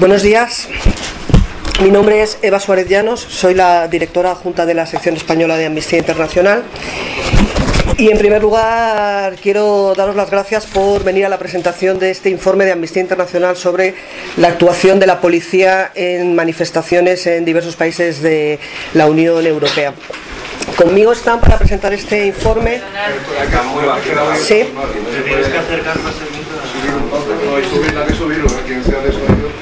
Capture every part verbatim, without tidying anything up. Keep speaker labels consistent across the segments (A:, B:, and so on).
A: Buenos días, mi nombre es Eva Suárez Llanos, soy la directora adjunta de la sección española de Amnistía Internacional y en primer lugar quiero daros las gracias por venir a la presentación de este informe de Amnistía Internacional sobre la actuación de la policía en manifestaciones en diversos países de la Unión Europea. Conmigo están para presentar este informe. Sí.
B: Tienes que acercar más el micro.
C: No hay subir, la que subirlo, quien sea de sonido.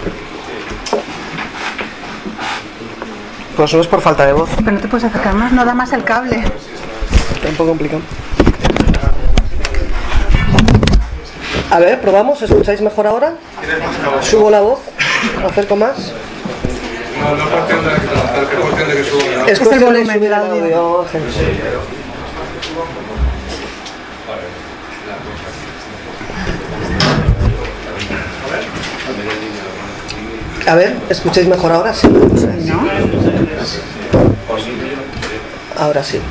A: Pues no es por falta de voz.
D: Pero no te puedes acercar más, no da más el cable.
A: Está un poco complicado. A ver, probamos, ¿escucháis mejor ahora? ¿Subo la voz? ¿Acerco más?
C: No, no es cuestión de, es cuestión de que suba.
A: Es cuestión de subir el audio. A ver, ¿escucháis mejor ahora? Sí.
D: ¿No?
A: Ahora sí.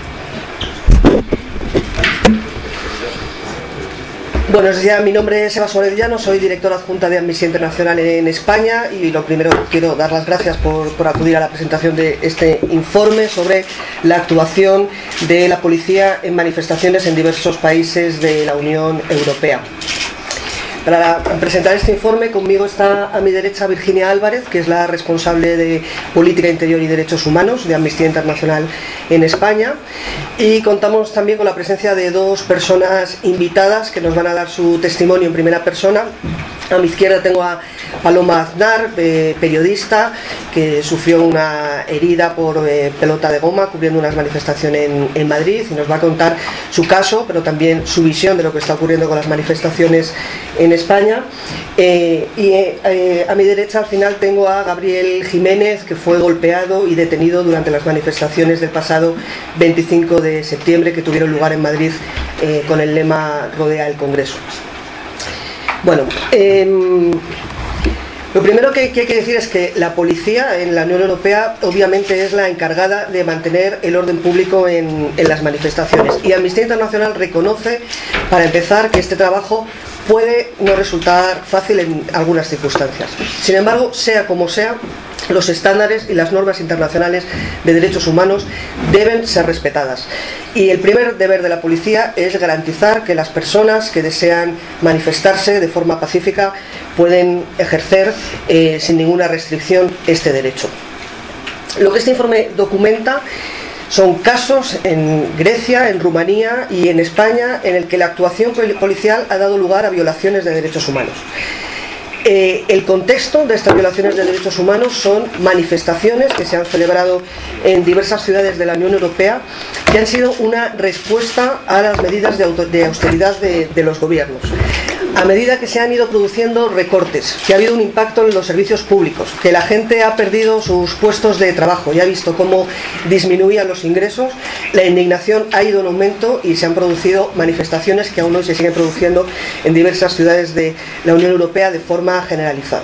A: Buenos días, mi nombre es Eva Suárez Llanos, soy directora adjunta de Amnistía Internacional en España y lo primero quiero dar las gracias por, por acudir a la presentación de este informe sobre la actuación de la policía en manifestaciones en diversos países de la Unión Europea. Para presentar este informe conmigo está a mi derecha Virginia Álvarez, que es la responsable de Política Interior y Derechos Humanos de Amnistía Internacional en España, y contamos también con la presencia de dos personas invitadas que nos van a dar su testimonio en primera persona. A mi izquierda tengo a Paloma Aznar, eh, periodista que sufrió una herida por eh, pelota de goma cubriendo unas manifestaciones en, en Madrid, y nos va a contar su caso, pero también su visión de lo que está ocurriendo con las manifestaciones en España. Eh, y eh, a mi derecha al final tengo a Gabriel Jiménez, que fue golpeado y detenido durante las manifestaciones del pasado veinticinco de septiembre que tuvieron lugar en Madrid eh, con el lema "Rodea el Congreso". Bueno, eh, lo primero que, que hay que decir es que la policía en la Unión Europea obviamente es la encargada de mantener el orden público en, en las manifestaciones, y Amnistía Internacional reconoce, para empezar, que este trabajo puede no resultar fácil en algunas circunstancias. Sin embargo, sea como sea, los estándares y las normas internacionales de derechos humanos deben ser respetadas, y el primer deber de la policía es garantizar que las personas que desean manifestarse de forma pacífica pueden ejercer eh, sin ninguna restricción este derecho. Lo que este informe documenta son casos en Grecia, en Rumanía y en España en el que la actuación policial ha dado lugar a violaciones de derechos humanos. Eh, el contexto de estas violaciones de derechos humanos son manifestaciones que se han celebrado en diversas ciudades de la Unión Europea, que han sido una respuesta a las medidas de, auto, de austeridad de, de los gobiernos. A medida que se han ido produciendo recortes, que ha habido un impacto en los servicios públicos, que la gente ha perdido sus puestos de trabajo y ha visto cómo disminuían los ingresos, la indignación ha ido en aumento y se han producido manifestaciones que aún hoy se siguen produciendo en diversas ciudades de la Unión Europea de forma generalizada.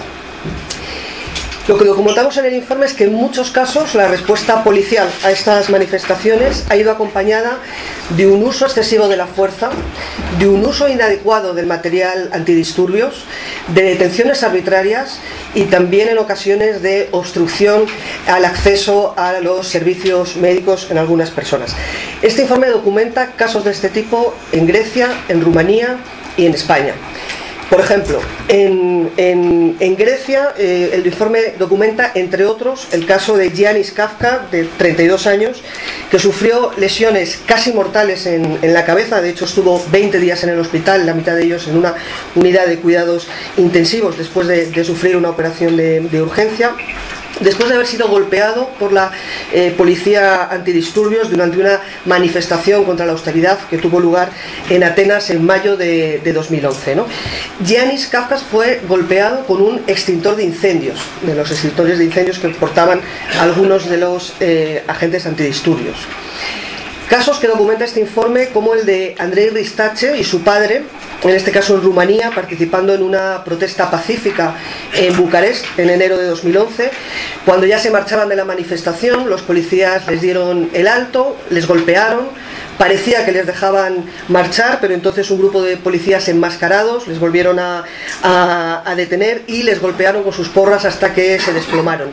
A: Lo que documentamos en el informe es que en muchos casos la respuesta policial a estas manifestaciones ha ido acompañada de un uso excesivo de la fuerza, de un uso inadecuado del material antidisturbios, de detenciones arbitrarias y también en ocasiones de obstrucción al acceso a los servicios médicos en algunas personas. Este informe documenta casos de este tipo en Grecia, en Rumanía y en España. Por ejemplo, en, en, en Grecia eh, el informe documenta, entre otros, el caso de Giannis Kafka, de treinta y dos años, que sufrió lesiones casi mortales en, en la cabeza. De hecho, estuvo veinte días en el hospital, la mitad de ellos en una unidad de cuidados intensivos después de, de sufrir una operación de, de urgencia, después de haber sido golpeado por la eh, policía antidisturbios durante una manifestación contra la austeridad que tuvo lugar en Atenas en mayo de, de dos mil once, ¿no? Giannis Kafkas fue golpeado con un extintor de incendios, de los extintores de incendios que portaban algunos de los eh, agentes antidisturbios. Casos que documenta este informe, como el de Andrei Ristache y su padre, en este caso en Rumanía, participando en una protesta pacífica en Bucarest en enero de dos mil once. Cuando ya se marchaban de la manifestación, los policías les dieron el alto, les golpearon, parecía que les dejaban marchar, pero entonces un grupo de policías enmascarados les volvieron a, a, a detener y les golpearon con sus porras hasta que se desplomaron.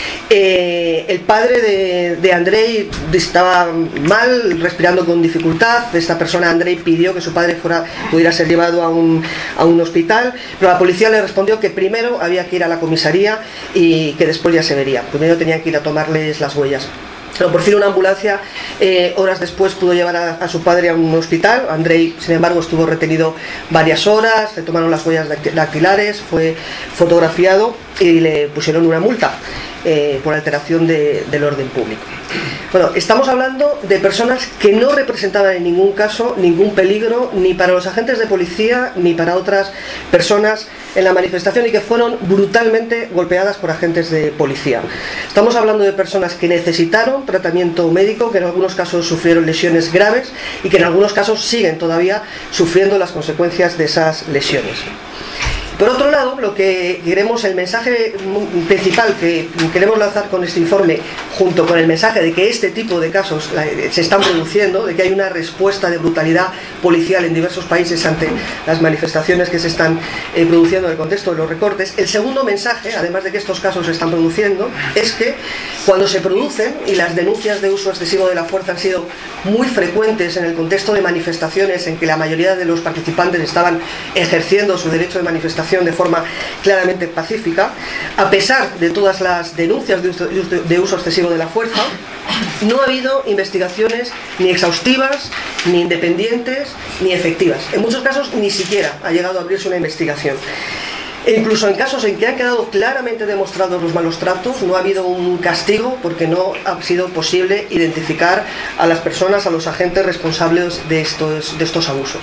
A: Eh, el padre de, de Andrei estaba mal, respirando con dificultad. Esta persona, Andrei, pidió que su padre fuera, pudiera ser llevado a un, a un hospital, pero la policía le respondió que primero había que ir a la comisaría y que después ya se vería. Primero tenían que ir a tomarles las huellas. Pero por fin una ambulancia eh, horas después pudo llevar a, a su padre a un hospital. Andrei, sin embargo, estuvo retenido varias horas, le tomaron las huellas dactilares, fue fotografiado y le pusieron una multa eh, por alteración de, del orden público. Bueno, estamos hablando de personas que no representaban en ningún caso ningún peligro ni para los agentes de policía ni para otras personas en la manifestación y que fueron brutalmente golpeadas por agentes de policía. Estamos hablando de personas que necesitaron tratamiento médico, que en algunos casos sufrieron lesiones graves y que en algunos casos siguen todavía sufriendo las consecuencias de esas lesiones. Por otro lado, lo que queremos, el mensaje principal que queremos lanzar con este informe, junto con el mensaje de que este tipo de casos se están produciendo, de que hay una respuesta de brutalidad policial en diversos países ante las manifestaciones que se están eh, produciendo en el contexto de los recortes. El segundo mensaje, además de que estos casos se están produciendo, es que cuando se producen, y las denuncias de uso excesivo de la fuerza han sido muy frecuentes en el contexto de manifestaciones en que la mayoría de los participantes estaban ejerciendo su derecho de manifestación de forma claramente pacífica, a pesar de todas las denuncias de uso, de uso excesivo de la fuerza, no ha habido investigaciones ni exhaustivas, ni independientes, ni efectivas. En muchos casos ni siquiera ha llegado a abrirse una investigación. E incluso en casos en que han quedado claramente demostrados los malos tratos, no ha habido un castigo porque no ha sido posible identificar a las personas, a los agentes responsables de estos, de estos abusos.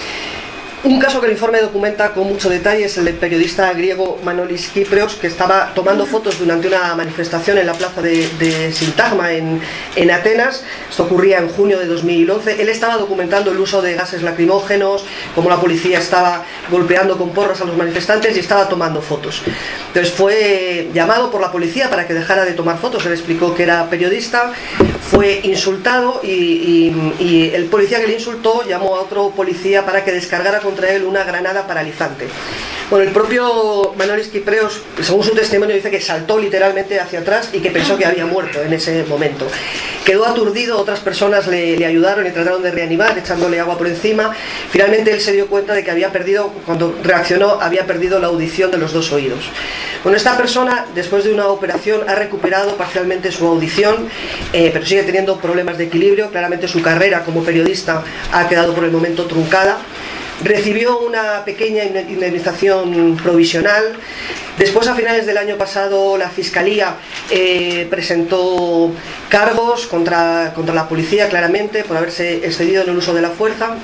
A: Un caso que el informe documenta con mucho detalle es el del periodista griego Manolis Kyprios, que estaba tomando fotos durante una manifestación en la plaza de, de Sintagma en, en Atenas. Esto ocurría en junio de dos mil once. Él estaba documentando el uso de gases lacrimógenos, cómo la policía estaba golpeando con porras a los manifestantes y estaba tomando fotos. Entonces fue llamado por la policía para que dejara de tomar fotos. Él explicó que era periodista, fue insultado y, y, y el policía que le insultó llamó a otro policía para que descargara con contra él una granada paralizante. Bueno, el propio Manolis Kyprios, según su testimonio, dice que saltó literalmente hacia atrás y que pensó que había muerto en ese momento. Quedó aturdido, otras personas le, le ayudaron y trataron de reanimar, echándole agua por encima. Finalmente él se dio cuenta de que había perdido, cuando reaccionó, había perdido la audición de los dos oídos. Bueno, esta persona, después de una operación, ha recuperado parcialmente su audición, eh, pero sigue teniendo problemas de equilibrio. Claramente su carrera como periodista ha quedado por el momento truncada. Recibió una pequeña indemnización provisional. Después, a finales del año pasado, la Fiscalía eh, presentó cargos contra, contra la policía, claramente, por haberse excedido en el uso de la fuerza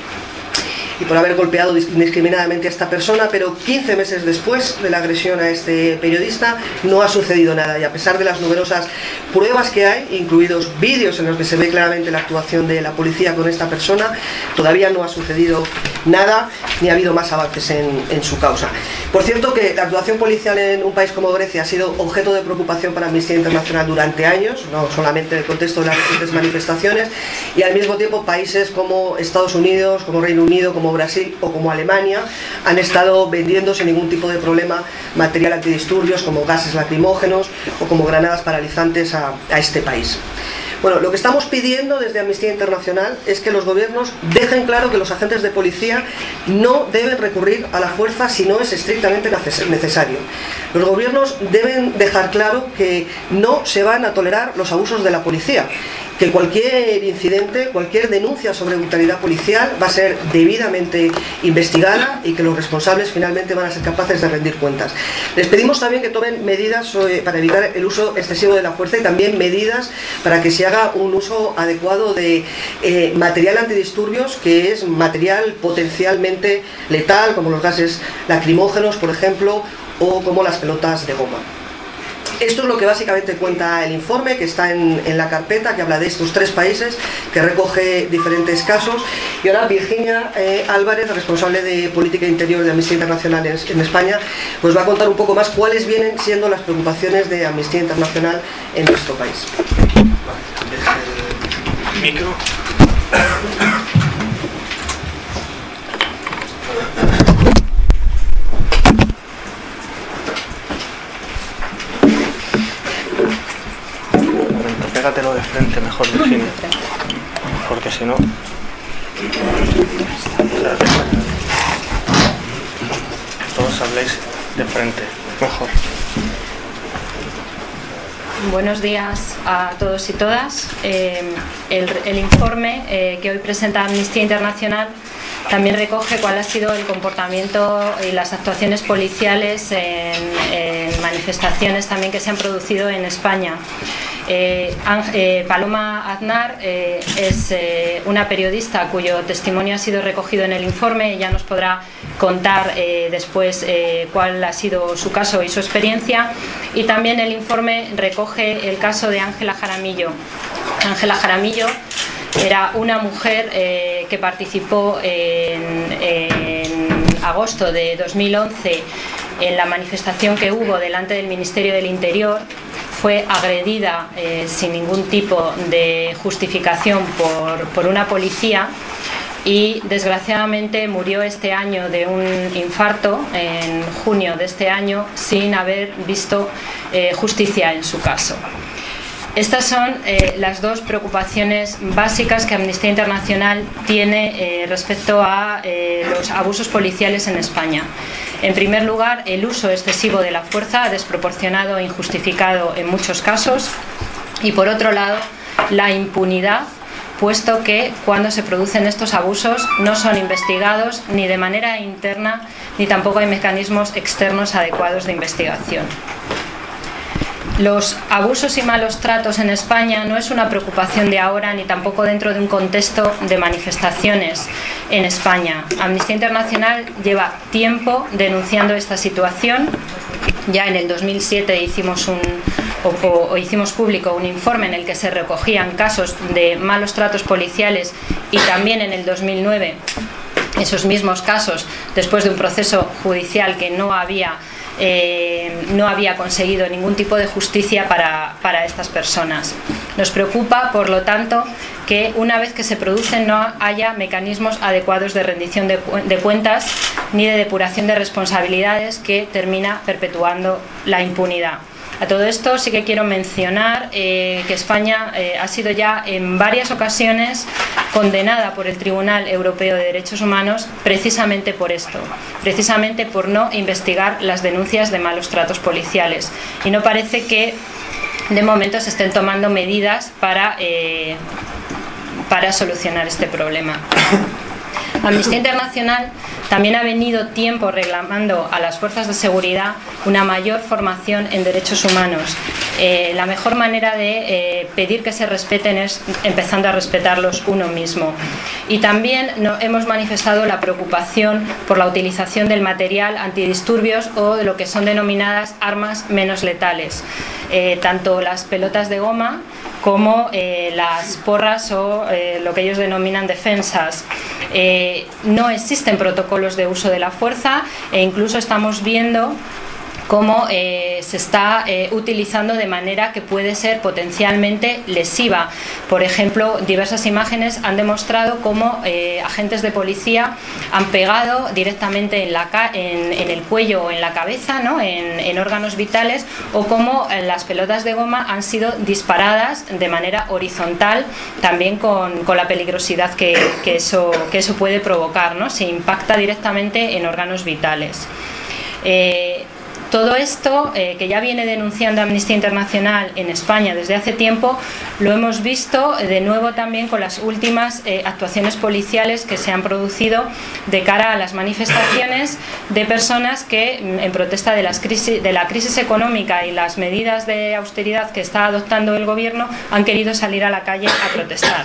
A: y por haber golpeado indiscriminadamente a esta persona, pero quince meses después de la agresión a este periodista no ha sucedido nada, y a pesar de las numerosas pruebas que hay, incluidos vídeos en los que se ve claramente la actuación de la policía con esta persona, todavía no ha sucedido nada ni ha habido más avances en, en su causa. Por cierto, que la actuación policial en un país como Grecia ha sido objeto de preocupación para Amnistía Internacional durante años, no solamente en el contexto de las recientes manifestaciones, y al mismo tiempo países como Estados Unidos, como Reino Unido, como Brasil o como Alemania han estado vendiendo sin ningún tipo de problema material antidisturbios como gases lacrimógenos o como granadas paralizantes a, a este país. Bueno, lo que estamos pidiendo desde Amnistía Internacional es que los gobiernos dejen claro que los agentes de policía no deben recurrir a la fuerza si no es estrictamente necesario. Los gobiernos deben dejar claro que no se van a tolerar los abusos de la policía, que cualquier incidente, cualquier denuncia sobre brutalidad policial va a ser debidamente investigada y que los responsables finalmente van a ser capaces de rendir cuentas. Les pedimos también que tomen medidas para evitar el uso excesivo de la fuerza y también medidas para que se haga un uso adecuado de eh, material antidisturbios, que es material potencialmente letal, como los gases lacrimógenos, por ejemplo, o como las pelotas de goma. Esto es lo que básicamente cuenta el informe, que está en, en la carpeta, que habla de estos tres países, que recoge diferentes casos. Y ahora Virginia eh, Álvarez, responsable de Política Interior de Amnistía Internacional en, en España, pues va a contar un poco más cuáles vienen siendo las preocupaciones de Amnistía Internacional en nuestro país.
B: ¿El micro? Pégatelo de frente mejor, Virginia, porque si no... Todos habléis de frente, mejor.
E: Buenos días a todos y todas. Eh, el, el informe eh, que hoy presenta Amnistía Internacional también recoge cuál ha sido el comportamiento y las actuaciones policiales en, en manifestaciones también que se han producido en España. Eh, eh, Paloma Aznar eh, es eh, una periodista cuyo testimonio ha sido recogido en el informe. Ella nos podrá contar eh, después eh, cuál ha sido su caso y su experiencia. Y también el informe recoge el caso de Ángela Jaramillo. Ángela Jaramillo era una mujer eh, que participó en, en agosto de dos mil once en la manifestación que hubo delante del Ministerio del Interior. Fue agredida eh, sin ningún tipo de justificación por, por una policía y desgraciadamente murió este año de un infarto, en junio de este año, sin haber visto eh, justicia en su caso. Estas son eh, las dos preocupaciones básicas que Amnistía Internacional tiene eh, respecto a eh, los abusos policiales en España. En primer lugar, el uso excesivo de la fuerza, desproporcionado e injustificado en muchos casos. Y por otro lado, la impunidad, puesto que cuando se producen estos abusos no son investigados ni de manera interna ni tampoco hay mecanismos externos adecuados de investigación. Los abusos y malos tratos en España no es una preocupación de ahora ni tampoco dentro de un contexto de manifestaciones en España. Amnistía Internacional lleva tiempo denunciando esta situación. Ya en el dos mil siete hicimos, un, o, o, o hicimos público un informe en el que se recogían casos de malos tratos policiales y también en el dos mil nueve esos mismos casos después de un proceso judicial que no había Eh, no había conseguido ningún tipo de justicia para, para estas personas. Nos preocupa, por lo tanto, que una vez que se producen no haya mecanismos adecuados de rendición de, de cuentas ni de depuración de responsabilidades, que termina perpetuando la impunidad. A todo esto sí que quiero mencionar eh, que España eh, ha sido ya en varias ocasiones condenada por el Tribunal Europeo de Derechos Humanos precisamente por esto, precisamente por no investigar las denuncias de malos tratos policiales. Y no parece que de momento se estén tomando medidas para, eh, para solucionar este problema. Amnistía Internacional también ha venido tiempo reclamando a las fuerzas de seguridad una mayor formación en derechos humanos. Eh, la mejor manera de eh, pedir que se respeten es empezando a respetarlos uno mismo. Y también no, hemos manifestado la preocupación por la utilización del material antidisturbios o de lo que son denominadas armas menos letales. Eh, tanto las pelotas de goma como eh, las porras o eh, lo que ellos denominan defensas. Eh, no existen protocolos de uso de la fuerza e incluso estamos viendo cómo eh, se está eh, utilizando de manera que puede ser potencialmente lesiva. Por ejemplo, diversas imágenes han demostrado cómo eh, agentes de policía han pegado directamente en, la ca en, en el cuello o en la cabeza, ¿no? en, en órganos vitales, o cómo eh, las pelotas de goma han sido disparadas de manera horizontal, también con, con la peligrosidad que, que, eso, que eso puede provocar, ¿no? Se impacta directamente en órganos vitales. Eh, Todo esto, eh, que ya viene denunciando Amnistía Internacional en España desde hace tiempo, lo hemos visto de nuevo también con las últimas eh, actuaciones policiales que se han producido de cara a las manifestaciones de personas que, en protesta de, las crisis, de la crisis económica y las medidas de austeridad que está adoptando el gobierno, han querido salir a la calle a protestar.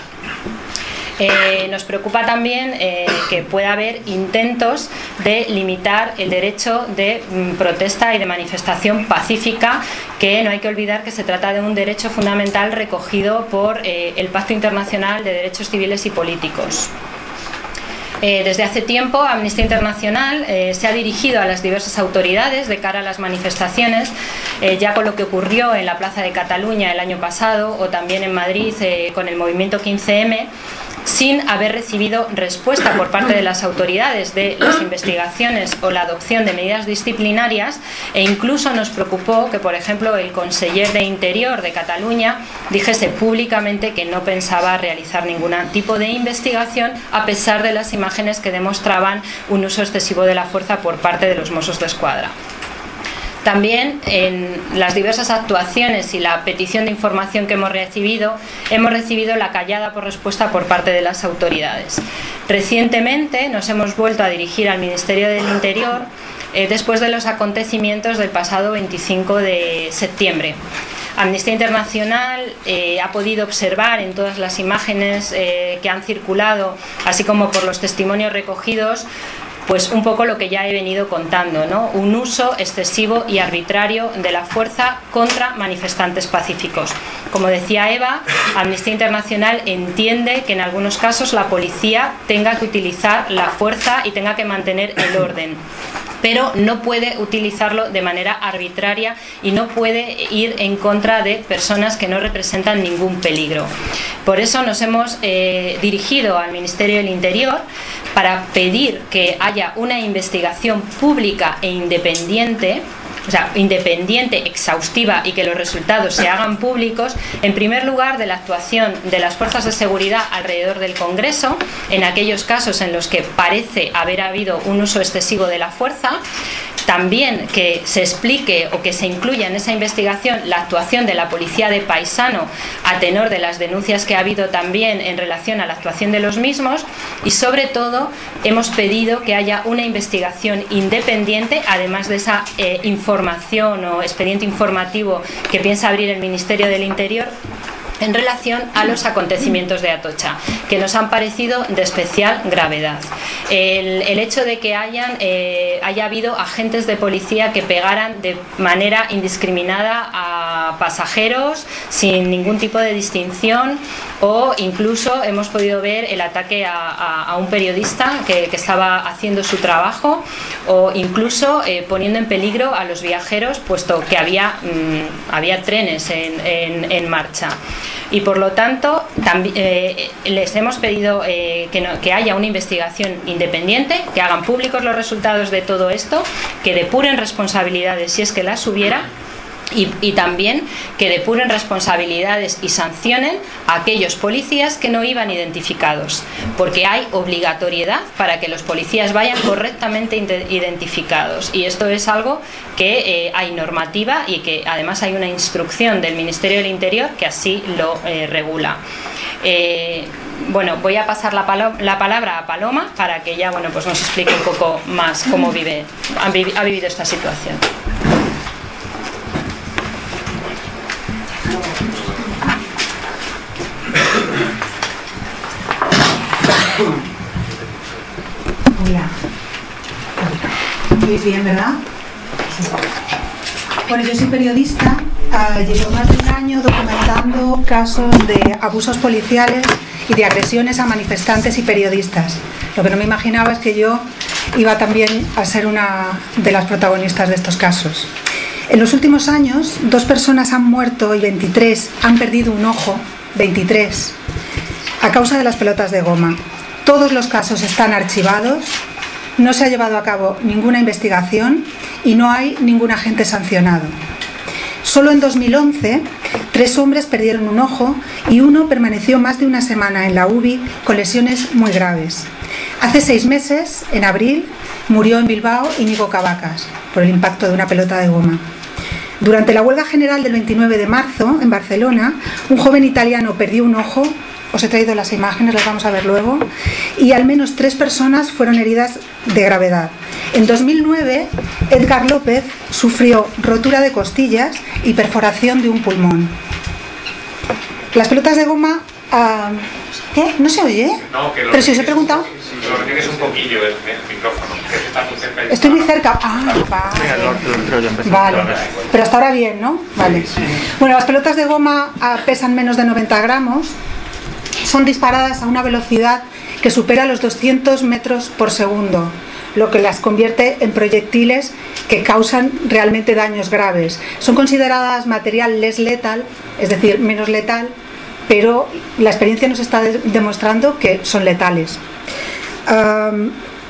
E: Eh, nos preocupa también eh, que pueda haber intentos de limitar el derecho de mm, protesta y de manifestación pacífica, que no hay que olvidar que se trata de un derecho fundamental recogido por eh, el Pacto Internacional de Derechos Civiles y Políticos. Eh, desde hace tiempo Amnistía Internacional eh, se ha dirigido a las diversas autoridades de cara a las manifestaciones, eh, ya con lo que ocurrió en la Plaza de Cataluña el año pasado o también en Madrid eh, con el movimiento quince eme, sin haber recibido respuesta por parte de las autoridades de las investigaciones o la adopción de medidas disciplinarias, e incluso nos preocupó que, por ejemplo, el conseller de Interior de Cataluña dijese públicamente que no pensaba realizar ningún tipo de investigación, a pesar de las imágenes que demostraban un uso excesivo de la fuerza por parte de los Mossos d'Esquadra. También en las diversas actuaciones y la petición de información que hemos recibido, hemos recibido la callada por respuesta por parte de las autoridades. Recientemente nos hemos vuelto a dirigir al Ministerio del Interior eh, después de los acontecimientos del pasado veinticinco de septiembre. Amnistía Internacional eh, ha podido observar en todas las imágenes eh, que han circulado, así como por los testimonios recogidos, pues un poco lo que ya he venido contando, ¿no? Un uso excesivo y arbitrario de la fuerza contra manifestantes pacíficos. Como decía Eva, Amnistía Internacional entiende que en algunos casos la policía tenga que utilizar la fuerza y tenga que mantener el orden, pero no puede utilizarlo de manera arbitraria y no puede ir en contra de personas que no representan ningún peligro. Por eso nos hemos eh, dirigido al Ministerio del Interior para pedir que haya una investigación pública e independiente, o sea, independiente, exhaustiva, y que los resultados se hagan públicos, en primer lugar, de la actuación de las fuerzas de seguridad alrededor del Congreso, en aquellos casos en los que parece haber habido un uso excesivo de la fuerza. También que se explique o que se incluya en esa investigación la actuación de la policía de paisano a tenor de las denuncias que ha habido también en relación a la actuación de los mismos, y sobre todo hemos pedido que haya una investigación independiente, además de esa eh, información o expediente informativo que piensa abrir el Ministerio del Interior en relación a los acontecimientos de Atocha, que nos han parecido de especial gravedad. El, el hecho de que hayan, eh, haya habido agentes de policía que pegaran de manera indiscriminada a pasajeros sin ningún tipo de distinción, o incluso hemos podido ver el ataque a, a, a un periodista que, que estaba haciendo su trabajo, o incluso eh, poniendo en peligro a los viajeros, puesto que había, mmm, había trenes en, en, en marcha. Y por lo tanto también, eh, les hemos pedido eh, que, no, que haya una investigación independiente, que hagan públicos los resultados de todo esto, que depuren responsabilidades si es que las hubiera, y, y también que depuren responsabilidades y sancionen a aquellos policías que no iban identificados, porque hay obligatoriedad para que los policías vayan correctamente identificados, y esto es algo que eh, hay normativa y que además hay una instrucción del Ministerio del Interior que así lo eh, regula. Eh, bueno, voy a pasar la, palo la palabra a Paloma para que ella, bueno, pues nos explique un poco más cómo vive, ha, vi ha vivido esta situación.
D: Hola. ¿Veis bien, verdad? Sí. Bueno, yo soy periodista. Uh, llevo más de un año documentando casos de abusos policiales y de agresiones a manifestantes y periodistas. Lo que no me imaginaba es que yo iba también a ser una de las protagonistas de estos casos. En los últimos años, dos personas han muerto y veintitrés han perdido un ojo, veintitrés, a causa de las pelotas de goma. Todos los casos están archivados, no se ha llevado a cabo ninguna investigación y no hay ningún agente sancionado. Solo en dos mil once, tres hombres perdieron un ojo y uno permaneció más de una semana en la U B I con lesiones muy graves. Hace seis meses, en abril, murió en Bilbao Íñigo Cabacas por el impacto de una pelota de goma. Durante la huelga general del veintinueve de marzo, en Barcelona, un joven italiano perdió un ojo. Os he traído las imágenes, las vamos a ver luego, y al menos tres personas fueron heridas de gravedad. En dos mil nueve, Edgar López sufrió rotura de costillas y perforación de un pulmón. Las pelotas de goma... Uh, ¿Qué? ¿No se oye?
C: No, que lo
D: Pero si os he preguntado...
C: Si lo retienes un poquillo el, el micrófono, que está muy cerca.
D: Estoy muy cerca. Ah, vale. Vale. Pero hasta ahora bien, ¿no? Vale. Bueno, las pelotas de goma uh, pesan menos de noventa gramos. Son disparadas a una velocidad que supera los doscientos metros por segundo, lo que las convierte en proyectiles que causan realmente daños graves. Son consideradas material less letal, es decir, menos letal, pero la experiencia nos está de- demostrando que son letales. Um,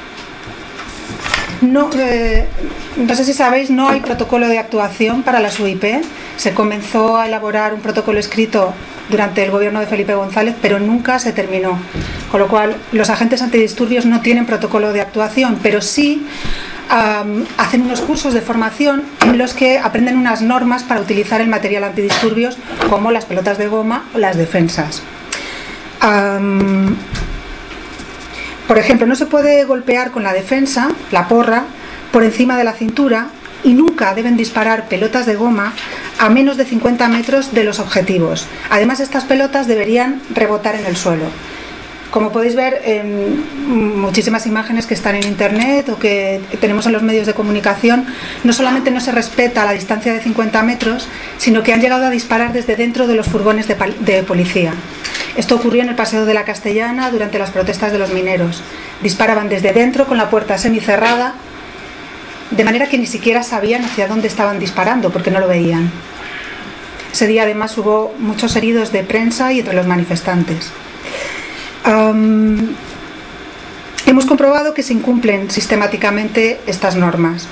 D: no, eh, no sé si sabéis, no hay protocolo de actuación para las U I P. Se comenzó a elaborar un protocolo escrito durante el gobierno de Felipe González, pero nunca se terminó. Con lo cual, los agentes antidisturbios no tienen protocolo de actuación, pero sí um, hacen unos cursos de formación en los que aprenden unas normas para utilizar el material antidisturbios, como las pelotas de goma o las defensas. Um, por ejemplo, no se puede golpear con la defensa, la porra, por encima de la cintura, y nunca deben disparar pelotas de goma a menos de cincuenta metros de los objetivos. Además, estas pelotas deberían rebotar en el suelo. Como podéis ver en muchísimas imágenes que están en internet o que tenemos en los medios de comunicación, no solamente no se respeta la distancia de cincuenta metros, sino que han llegado a disparar desde dentro de los furgones de, de policía. Esto ocurrió en el Paseo de la Castellana durante las protestas de los mineros. Disparaban desde dentro con la puerta semicerrada, de manera que ni siquiera sabían hacia dónde estaban disparando, porque no lo veían. Ese día además hubo muchos heridos de prensa y entre los manifestantes. Um, hemos comprobado que se incumplen sistemáticamente estas normas.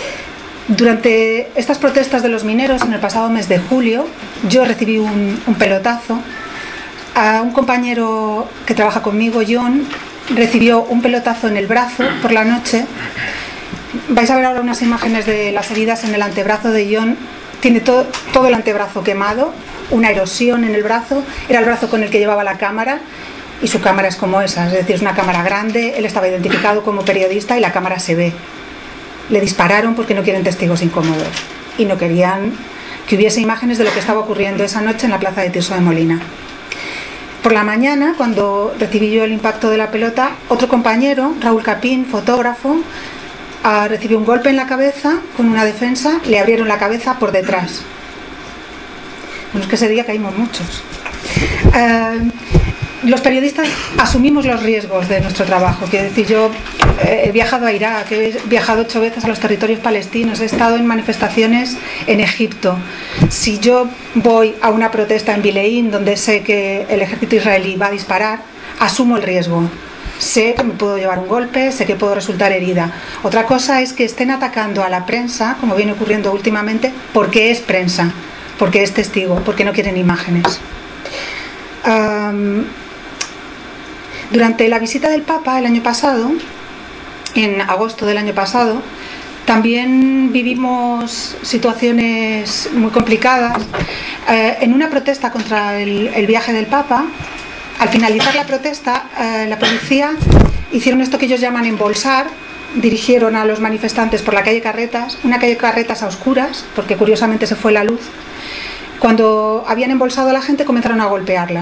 D: Durante estas protestas de los mineros, en el pasado mes de julio, yo recibí un, un pelotazo. A un compañero que trabaja conmigo, John, recibió un pelotazo en el brazo por la noche. Vais a ver ahora unas imágenes de las heridas en el antebrazo de John. Tiene todo, todo el antebrazo quemado, una erosión en el brazo. Era el brazo con el que llevaba la cámara, y su cámara es como esa, es decir, es una cámara grande. Él estaba identificado como periodista y la cámara se ve. Le dispararon porque no quieren testigos incómodos y no querían que hubiese imágenes de lo que estaba ocurriendo esa noche en la plaza de Tirso de Molina. Por la mañana, cuando recibí yo el impacto de la pelota, otro compañero, Raúl Capín, fotógrafo, uh, recibió un golpe en la cabeza con una defensa. Le abrieron la cabeza por detrás. Bueno, es que ese día caímos muchos. Uh, los periodistas asumimos los riesgos de nuestro trabajo. Quiero decir, yo he viajado a Irak, he viajado ocho veces a los territorios palestinos, he estado en manifestaciones en Egipto. Si yo voy a una protesta en Bileín, donde sé que el ejército israelí va a disparar, asumo el riesgo. Sé que me puedo llevar un golpe, sé que puedo resultar herida. Otra cosa es que estén atacando a la prensa, como viene ocurriendo últimamente, porque es prensa, porque es testigo, porque no quieren imágenes. Um, Durante la visita del Papa el año pasado, en agosto del año pasado, también vivimos situaciones muy complicadas. Eh, en una protesta contra el, el viaje del Papa, al finalizar la protesta, eh, la policía hicieron esto que ellos llaman embolsar. Dirigieron a los manifestantes por la calle Carretas, una calle Carretas a oscuras, porque curiosamente se fue la luz. Cuando habían embolsado a la gente, comenzaron a golpearla.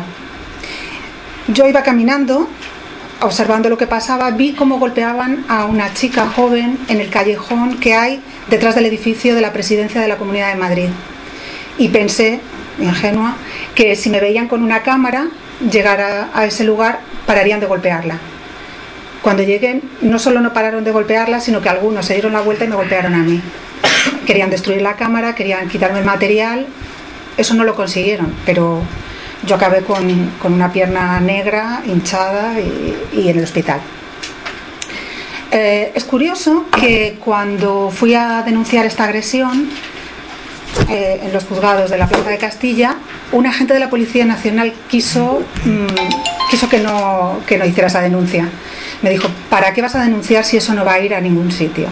D: Yo iba caminando, observando lo que pasaba, vi cómo golpeaban a una chica joven en el callejón que hay detrás del edificio de la Presidencia de la Comunidad de Madrid. Y pensé, ingenua, que si me veían con una cámara, llegar a, a ese lugar, pararían de golpearla. Cuando llegué, no solo no pararon de golpearla, sino que algunos se dieron la vuelta y me golpearon a mí. Querían destruir la cámara, querían quitarme el material. Eso no lo consiguieron, pero yo acabé con, con una pierna negra, hinchada y, y en el hospital. Eh, es curioso que cuando fui a denunciar esta agresión eh, en los juzgados de la Plaza de Castilla, un agente de la Policía Nacional quiso, mmm, quiso que, no, que no hiciera esa denuncia. Me dijo, ¿para qué vas a denunciar si eso no va a ir a ningún sitio?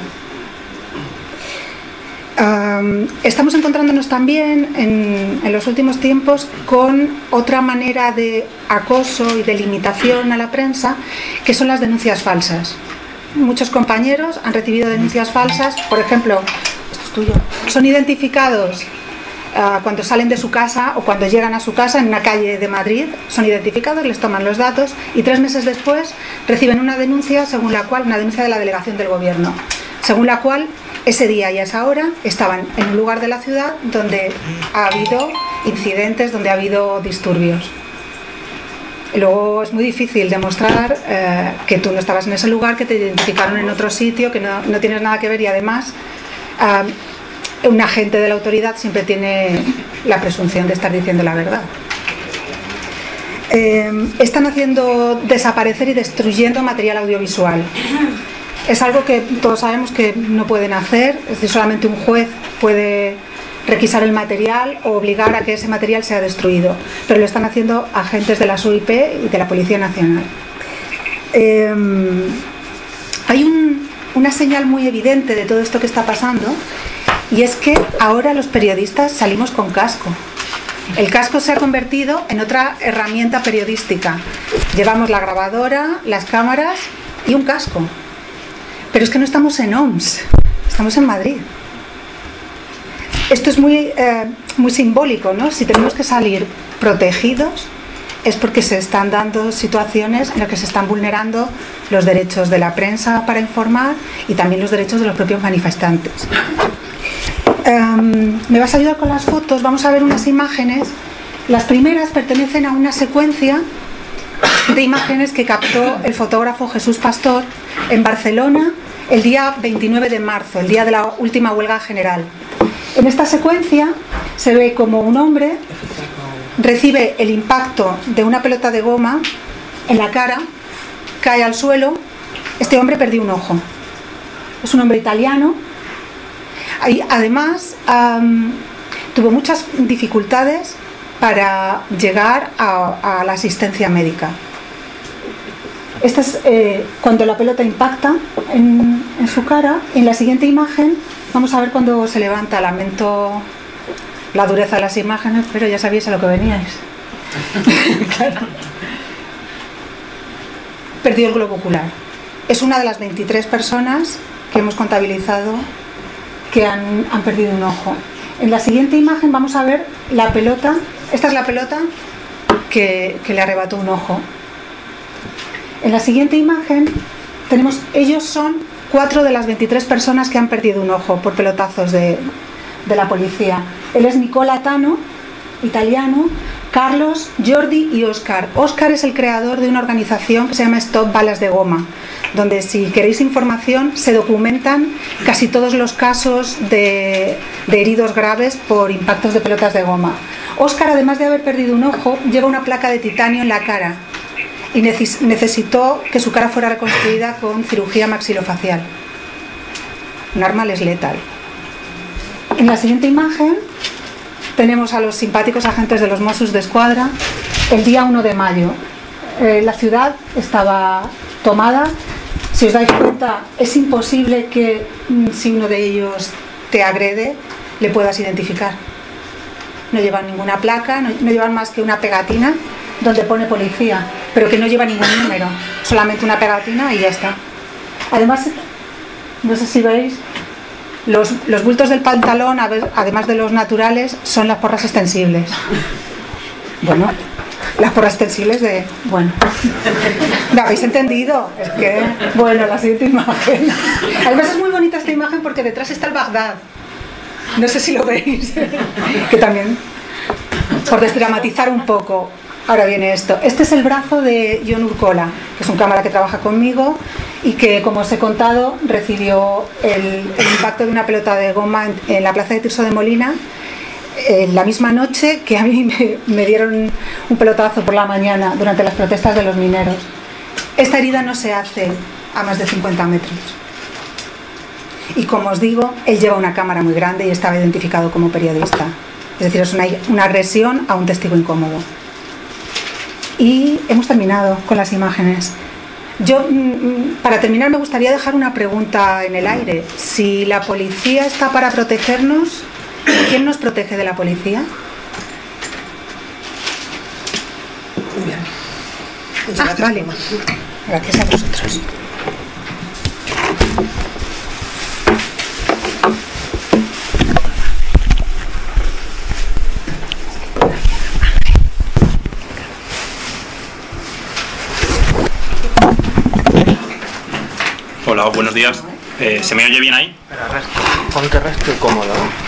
D: Um, estamos encontrándonos también en, en los últimos tiempos con otra manera de acoso y de limitación a la prensa, que son las denuncias falsas. Muchos compañeros han recibido denuncias falsas. Por ejemplo, esto es tuyo, son identificados uh, cuando salen de su casa o cuando llegan a su casa en una calle de Madrid, son identificados, les toman los datos y tres meses después reciben una denuncia según la cual, una denuncia de la delegación del gobierno, según la cual ese día y a esa hora estaban en un lugar de la ciudad donde ha habido incidentes, donde ha habido disturbios. Luego es muy difícil demostrar eh, que tú no estabas en ese lugar, que te identificaron en otro sitio, que no, no tienes nada que ver, y además eh, un agente de la autoridad siempre tiene la presunción de estar diciendo la verdad. eh, están haciendo desaparecer y destruyendo material audiovisual. Es algo que todos sabemos que no pueden hacer, es decir, solamente un juez puede requisar el material o obligar a que ese material sea destruido, pero lo están haciendo agentes de la S U I P y de la Policía Nacional. Eh, hay un, una señal muy evidente de todo esto que está pasando, y es que ahora los periodistas salimos con casco. El casco se ha convertido en otra herramienta periodística. Llevamos la grabadora, las cámaras y un casco. Pero es que no estamos en O M S, estamos en Madrid. Esto es muy, eh, muy simbólico, ¿no? Si tenemos que salir protegidos es porque se están dando situaciones en las que se están vulnerando los derechos de la prensa para informar y también los derechos de los propios manifestantes. Um, ¿Me vas a ayudar con las fotos? Vamos a ver unas imágenes. Las primeras pertenecen a una secuencia de imágenes que captó el fotógrafo Jesús Pastor en Barcelona el día veintinueve de marzo, el día de la última huelga general. En esta secuencia se ve como un hombre recibe el impacto de una pelota de goma en la cara, cae al suelo. Este hombre perdió un ojo. Es un hombre italiano. Además, um, tuvo muchas dificultades para llegar a, a la asistencia médica. Esta es eh, cuando la pelota impacta en, en su cara. En la siguiente imagen vamos a ver cuando se levanta. Lamento la dureza de las imágenes, pero ya sabíais a lo que veníais. Claro. Perdió el globo ocular. Es una de las veintitrés personas que hemos contabilizado que han, han perdido un ojo. En la siguiente imagen vamos a ver la pelota. Esta es la pelota que, que le arrebató un ojo. En la siguiente imagen tenemos, ellos son cuatro de las veintitrés personas que han perdido un ojo por pelotazos de, de la policía. Él es Nicola Tano, italiano, Carlos, Jordi y Óscar. Óscar es el creador de una organización que se llama Stop Balas de Goma, donde, si queréis información, se documentan casi todos los casos de, de heridos graves por impactos de pelotas de goma. Óscar, además de haber perdido un ojo, lleva una placa de titanio en la cara y necesitó que su cara fuera reconstruida con cirugía maxilofacial. Un arma les letal. En la siguiente imagen tenemos a los simpáticos agentes de los Mossos d'Esquadra el día uno de mayo. Eh, la ciudad estaba tomada. Si os dais cuenta, es imposible que si uno de ellos te agrede, le puedas identificar. No llevan ninguna placa, no, no llevan más que una pegatina donde pone policía, pero que no lleva ningún número, solamente una pegatina y ya está. Además, no sé si veis, los, los bultos del pantalón, además de los naturales, son las porras extensibles. Bueno, las porras extensibles de... Bueno, ¿lo habéis entendido? Es que... Bueno, la siguiente imagen. Además es muy bonita esta imagen porque detrás está el Bagdad. No sé si lo veis. Que también, por desdramatizar un poco. Ahora viene esto. Este es el brazo de Jon Urkola, que es un cámara que trabaja conmigo y que, como os he contado, recibió el, el impacto de una pelota de goma en, en la plaza de Tirso de Molina en la misma noche que a mí me, me dieron un pelotazo por la mañana durante las protestas de los mineros. Esta herida no se hace a más de cincuenta metros. Y como os digo, él lleva una cámara muy grande y estaba identificado como periodista. Es decir, es una, una agresión a un testigo incómodo. Y hemos terminado con las imágenes. Yo, para terminar, me gustaría dejar una pregunta en el aire. Si la policía está para protegernos, ¿quién nos protege de la policía?
A: Bien. Muchas
D: Ah,
A: gracias.
D: vale. Gracias a vosotros.
F: Hola, buenos días. Eh, ¿Se me oye bien ahí?
B: Espera, resto. Ponte resto y cómodo.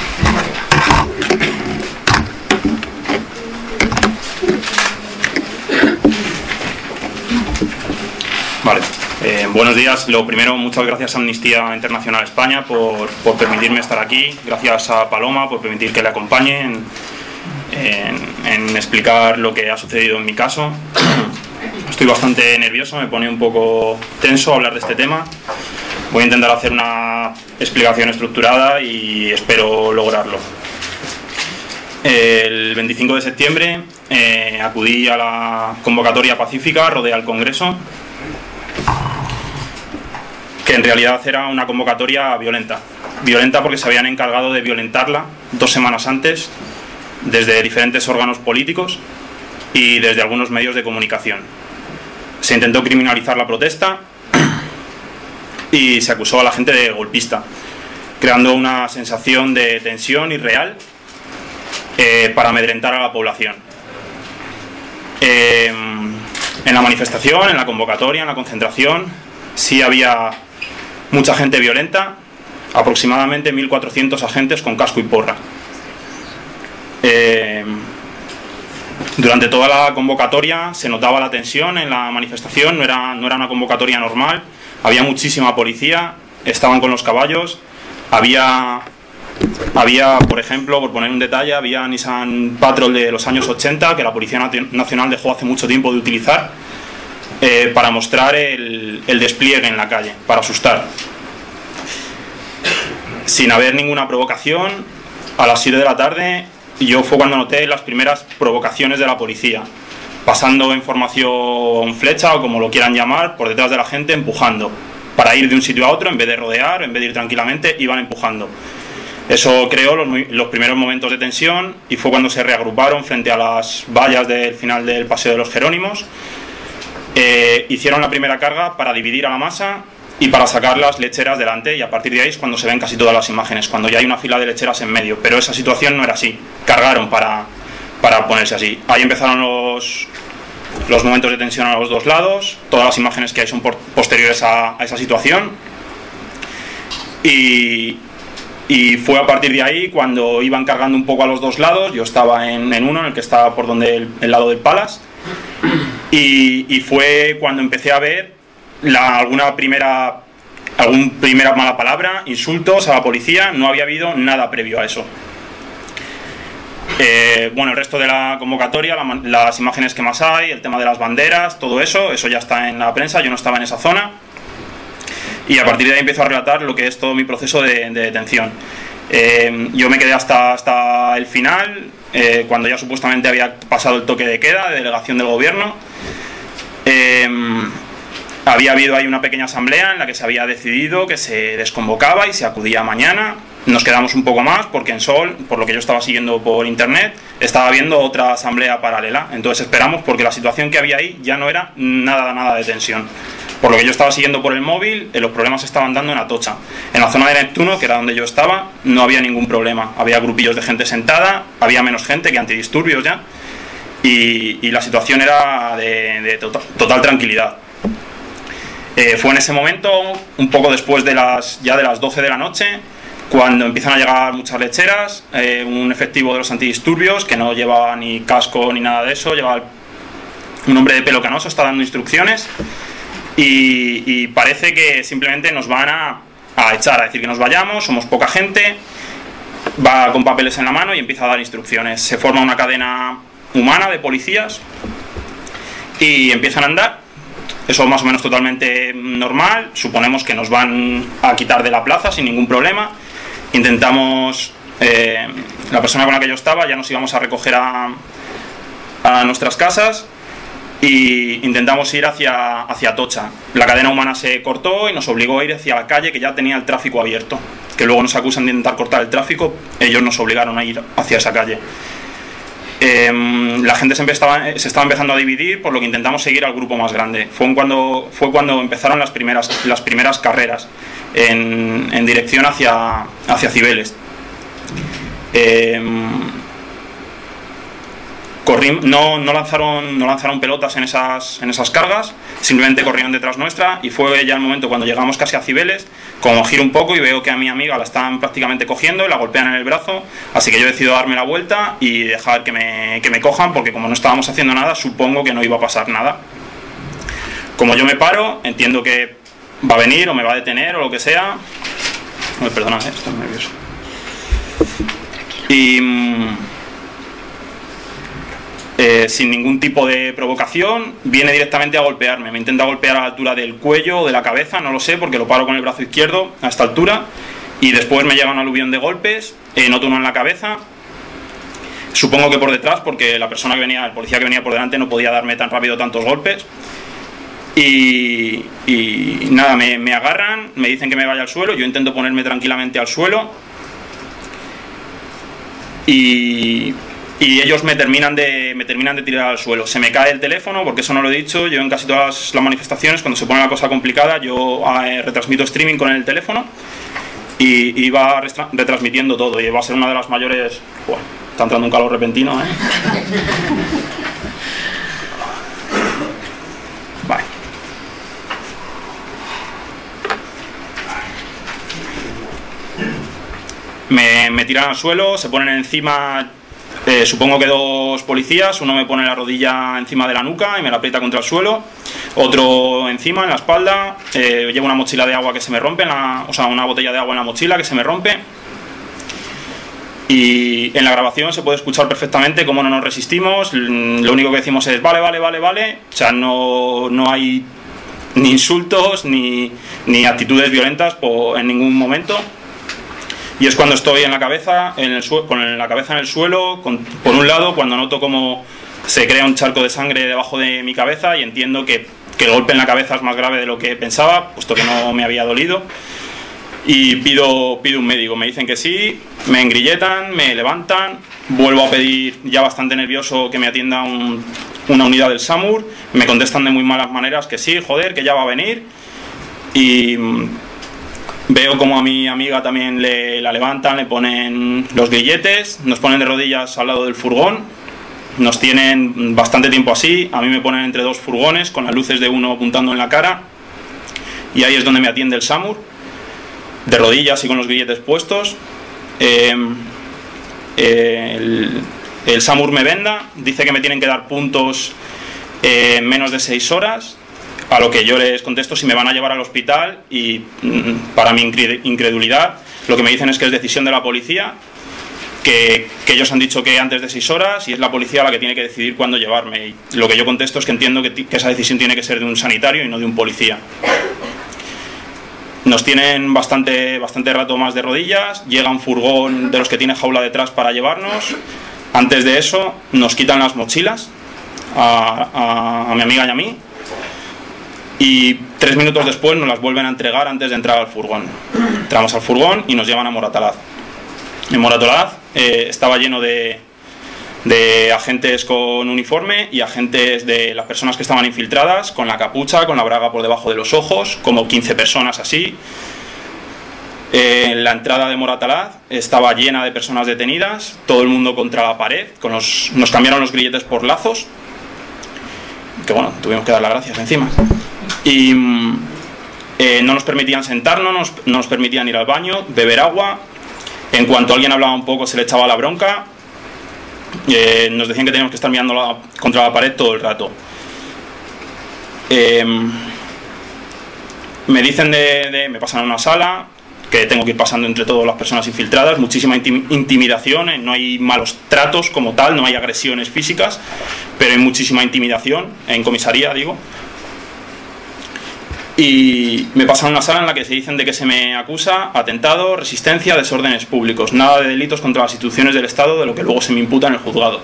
F: Vale. Eh, buenos días. Lo primero, muchas gracias a Amnistía Internacional España por, por permitirme estar aquí. Gracias a Paloma por permitir que le acompañe en, en, en explicar lo que ha sucedido en mi caso. Estoy bastante nervioso, me pone un poco tenso hablar de este tema. Voy a intentar hacer una explicación estructurada y espero lograrlo. El veinticinco de septiembre eh, acudí a la convocatoria pacífica, rodeé al Congreso, que en realidad era una convocatoria violenta. Violenta porque se habían encargado de violentarla dos semanas antes desde diferentes órganos políticos y desde algunos medios de comunicación. Se intentó criminalizar la protesta y se acusó a la gente de golpista, creando una sensación de tensión irreal eh, para amedrentar a la población. Eh, en la manifestación, en la convocatoria, en la concentración, sí había mucha gente violenta, aproximadamente mil cuatrocientos agentes con casco y porra. Eh, durante toda la convocatoria se notaba la tensión en la manifestación, no era, no era una convocatoria normal, había muchísima policía, estaban con los caballos, había, había, por ejemplo, por poner un detalle, había Nissan Patrol de los años ochenta que la Policía Nacional dejó hace mucho tiempo de utilizar eh, para mostrar el, el despliegue en la calle, para asustar. Sin haber ninguna provocación, a las siete de la tarde yo fue cuando noté las primeras provocaciones de la policía, pasando en formación flecha o como lo quieran llamar, por detrás de la gente, empujando para ir de un sitio a otro, en vez de rodear, en vez de ir tranquilamente, iban empujando. Eso creó los, los primeros momentos de tensión y fue cuando se reagruparon frente a las vallas del final del Paseo de los Jerónimos. Eh, hicieron la primera carga para dividir a la masa y para sacar las lecheras delante, y a partir de ahí es cuando se ven casi todas las imágenes, cuando ya hay una fila de lecheras en medio, pero esa situación no era así, cargaron para, para ponerse así. Ahí empezaron los, los momentos de tensión a los dos lados, todas las imágenes que hay son por, posteriores a, a esa situación, y, y fue a partir de ahí cuando iban cargando un poco a los dos lados. Yo estaba en, en uno, en el que estaba por donde el, el lado del Palace, y, y fue cuando empecé a ver La, alguna primera algún primera mala palabra, insultos a la policía. No había habido nada previo a eso. Eh, bueno, el resto de la convocatoria, la, las imágenes que más hay, el tema de las banderas, todo eso, eso ya está en la prensa. Yo no estaba en esa zona y a partir de ahí empiezo a relatar lo que es todo mi proceso de, de detención. Eh, yo me quedé hasta, hasta el final, eh, cuando ya supuestamente había pasado el toque de queda de delegación del gobierno. Eh, Había habido ahí una pequeña asamblea en la que se había decidido que se desconvocaba y se acudía mañana. Nos quedamos un poco más porque en Sol, por lo que yo estaba siguiendo por internet, estaba habiendo otra asamblea paralela. Entonces esperamos, porque la situación que había ahí ya no era nada, nada de tensión. Por lo que yo estaba siguiendo por el móvil, eh, los problemas se estaban dando en Atocha. En la zona de Neptuno, que era donde yo estaba, no había ningún problema. Había grupillos de gente sentada, había menos gente que antidisturbios ya, y, y la situación era de, de total, total tranquilidad. Eh, fue en ese momento, un poco después de las ya de las doce de la noche, cuando empiezan a llegar muchas lecheras, eh, un efectivo de los antidisturbios que no llevaba ni casco ni nada de eso, llevaba un hombre de pelo canoso, está dando instrucciones y, y parece que simplemente nos van a, a echar, a decir que nos vayamos, somos poca gente, va con papeles en la mano y empieza a dar instrucciones. Se forma una cadena humana de policías y empiezan a andar. Eso más o menos totalmente normal. Suponemos que nos van a quitar de la plaza sin ningún problema. Intentamos, eh, la persona con la que yo estaba, ya nos íbamos a recoger a, a nuestras casas y intentamos ir hacia, hacia Atocha. La cadena humana se cortó y nos obligó a ir hacia la calle, que ya tenía el tráfico abierto, que luego nos acusan de intentar cortar el tráfico. Ellos nos obligaron a ir hacia esa calle. Eh, la gente se, empezaba, se estaba empezando a dividir, por lo que intentamos seguir al grupo más grande. Fue cuando, fue cuando empezaron las primeras, las primeras carreras en, en dirección hacia, hacia Cibeles. Eh, corrim, no, no, lanzaron, no lanzaron pelotas en esas, en esas cargas, simplemente corrieron detrás nuestra, y fue ya el momento cuando llegamos casi a Cibeles, como giro un poco y veo que a mi amiga la están prácticamente cogiendo y la golpean en el brazo, así que yo decido darme la vuelta y dejar que me, que me cojan, porque como no estábamos haciendo nada, supongo que no iba a pasar nada. Como yo me paro, entiendo que va a venir o me va a detener o lo que sea. Ay, perdona, eh, estoy nervioso. Y... eh, sin ningún tipo de provocación, viene directamente a golpearme. Me intenta golpear a la altura del cuello o de la cabeza, no lo sé, porque lo paro con el brazo izquierdo a esta altura, y después me llega un aluvión de golpes, eh, noto uno en la cabeza, supongo que por detrás, porque la persona que venía, el policía que venía por delante no podía darme tan rápido tantos golpes. Y, y nada, me, me agarran, me dicen que me vaya al suelo, yo intento ponerme tranquilamente al suelo y, y ellos me terminan, de, me terminan de tirar al suelo. Se me cae el teléfono, porque eso no lo he dicho, yo en casi todas las, las manifestaciones, cuando se pone la cosa complicada, yo eh, retransmito streaming con el teléfono y, y va retransmitiendo todo, y va a ser una de las mayores... Bueno, está entrando un calor repentino, ¿eh? Vale. Me, me tiran al suelo, se ponen encima, eh, supongo que dos policías, uno me pone la rodilla encima de la nuca y me la aprieta contra el suelo, otro encima, en la espalda, eh, llevo una mochila de agua que se me rompe, en la, o sea, una botella de agua en la mochila que se me rompe, y en la grabación se puede escuchar perfectamente cómo no nos resistimos, lo único que decimos es vale, vale, vale, vale, o sea, no, no hay ni insultos ni, ni actitudes violentas por, en ningún momento. Y es cuando estoy en la cabeza, en el con la cabeza en el suelo, con, por un lado, cuando noto cómo se crea un charco de sangre debajo de mi cabeza y entiendo que, que el golpe en la cabeza es más grave de lo que pensaba, puesto que no me había dolido. Y pido, pido un médico, me dicen que sí, me engrilletan, me levantan, vuelvo a pedir, ya bastante nervioso, que me atienda un, una unidad del SAMUR, me contestan de muy malas maneras que sí, joder, que ya va a venir, y... Veo como a mi amiga también le, la levantan, le ponen los grilletes, nos ponen de rodillas al lado del furgón, nos tienen bastante tiempo así, a mí me ponen entre dos furgones con las luces de uno apuntando en la cara, y ahí es donde me atiende el SAMUR, de rodillas y con los grilletes puestos. Eh, eh, el, el SAMUR me venda, dice que me tienen que dar puntos eh, en menos de seis horas. A lo que yo les contesto si me van a llevar al hospital y para mi incredulidad lo que me dicen es que es decisión de la policía, que, que ellos han dicho que antes de seis horas y es la policía la que tiene que decidir cuándo llevarme. Y lo que yo contesto es que entiendo que, que esa decisión tiene que ser de un sanitario y no de un policía. Nos tienen bastante, bastante rato más de rodillas, llega un furgón de los que tiene jaula detrás para llevarnos. Antes de eso nos quitan las mochilas a, a, a mi amiga y a mí. Y tres minutos después nos las vuelven a entregar antes de entrar al furgón. Entramos al furgón y nos llevan a Moratalaz. En Moratalaz eh, estaba lleno de, de agentes con uniforme y agentes de las personas que estaban infiltradas, con la capucha, con la braga por debajo de los ojos, como quince personas así. Eh, la entrada de Moratalaz estaba llena de personas detenidas, todo el mundo contra la pared, con los, nos cambiaron los grilletes por lazos, que bueno, tuvimos que dar las gracias encima. Y eh, no nos permitían sentarnos, no nos, no nos permitían ir al baño, beber agua. En cuanto alguien hablaba un poco se le echaba la bronca. Eh, nos decían que teníamos que estar mirando la, contra la pared todo el rato. Eh, me dicen de, de... me pasan a una sala, que tengo que ir pasando entre todas las personas infiltradas, muchísima intim intimidación, eh, no hay malos tratos como tal, no hay agresiones físicas, pero hay muchísima intimidación, en comisaría digo. Y me pasan a una sala en la que se dicen de que se me acusa atentado, resistencia, desórdenes públicos, nada de delitos contra las instituciones del Estado, de lo que luego se me imputa en el juzgado.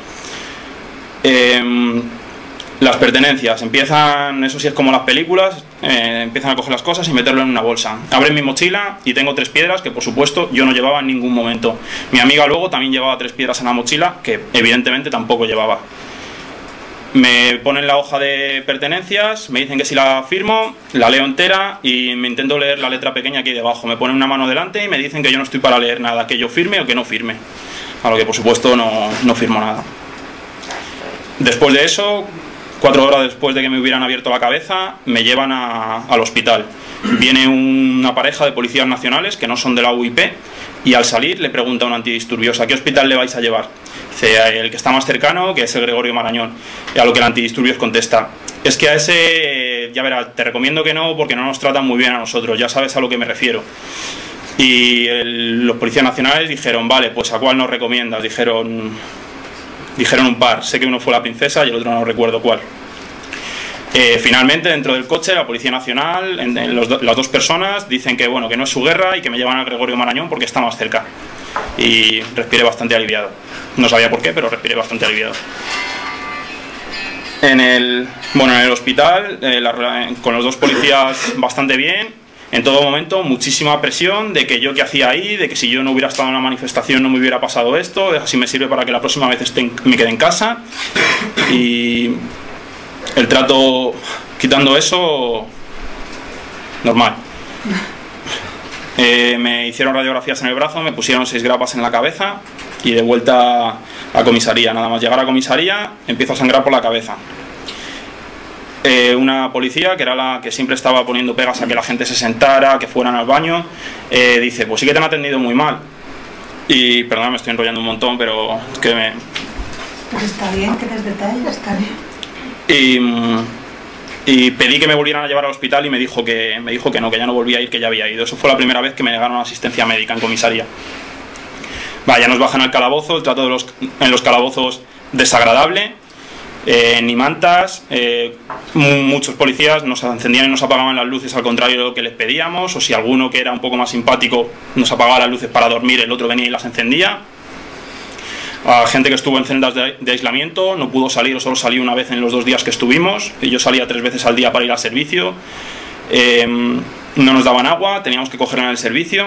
F: Eh, las pertenencias empiezan, eso sí es como las películas, eh, empiezan a coger las cosas y meterlo en una bolsa. Abren mi mochila y tengo tres piedras que por supuesto yo no llevaba en ningún momento. Mi amiga luego también llevaba tres piedras en la mochila que evidentemente tampoco llevaba. Me ponen la hoja de pertenencias, me dicen que si la firmo, la leo entera y me intento leer la letra pequeña aquí debajo. Me ponen una mano delante y me dicen que yo no estoy para leer nada, que yo firme o que no firme. A lo que por supuesto no, no firmo nada. Después de eso, cuatro horas después de que me hubieran abierto la cabeza, me llevan a, al hospital. Viene una pareja de policías nacionales que no son de la U I P y al salir le pregunta a un antidisturbios: ¿a qué hospital le vais a llevar? Dice: el que está más cercano, que es el Gregorio Marañón. Y a lo que el antidisturbios contesta: es que a ese, ya verás, te recomiendo que no, porque no nos tratan muy bien a nosotros, ya sabes a lo que me refiero. Y el, los policías nacionales dijeron: vale, pues ¿a cuál nos recomiendas? Dijeron, dijeron un par, sé que uno fue la princesa y el otro no recuerdo cuál. Eh, finalmente, dentro del coche, la Policía Nacional, en, en los do, las dos personas, dicen que bueno, que no es su guerra y que me llevan a Gregorio Marañón porque está más cerca. Y respiré bastante aliviado. No sabía por qué, pero respiré bastante aliviado. En el, bueno, en el hospital, eh, la, con los dos policías bastante bien. En todo momento, muchísima presión de que yo qué hacía ahí, de que si yo no hubiera estado en una manifestación no me hubiera pasado esto, así me sirve para que la próxima vez esté en, me quede en casa. Y el trato, quitando eso, normal. Eh, me hicieron radiografías en el brazo, me pusieron seis grapas en la cabeza y de vuelta a comisaría. Nada más llegar a comisaría, empiezo a sangrar por la cabeza. Eh, una policía, que era la que siempre estaba poniendo pegas a que la gente se sentara, que fueran al baño, eh, dice, pues sí que te han atendido muy mal. Y, perdón, me estoy enrollando un montón, pero es que me...
D: Pues está bien, que des detalles, está bien.
F: Y, y pedí que me volvieran a llevar al hospital y me dijo que me dijo que no, que ya no volvía a ir, que ya había ido. Eso fue la primera vez que me negaron asistencia médica en comisaría. Vaya, nos bajan al calabozo, el trato de los, en los calabozos desagradable, eh, ni mantas, eh, muchos policías nos encendían y nos apagaban las luces al contrario de lo que les pedíamos, o si alguno que era un poco más simpático nos apagaba las luces para dormir, el otro venía y las encendía. A gente que estuvo en celdas de, de aislamiento, no pudo salir o solo salí una vez en los dos días que estuvimos, y yo salía tres veces al día para ir al servicio. Eh, no nos daban agua, teníamos que cogerla en el servicio.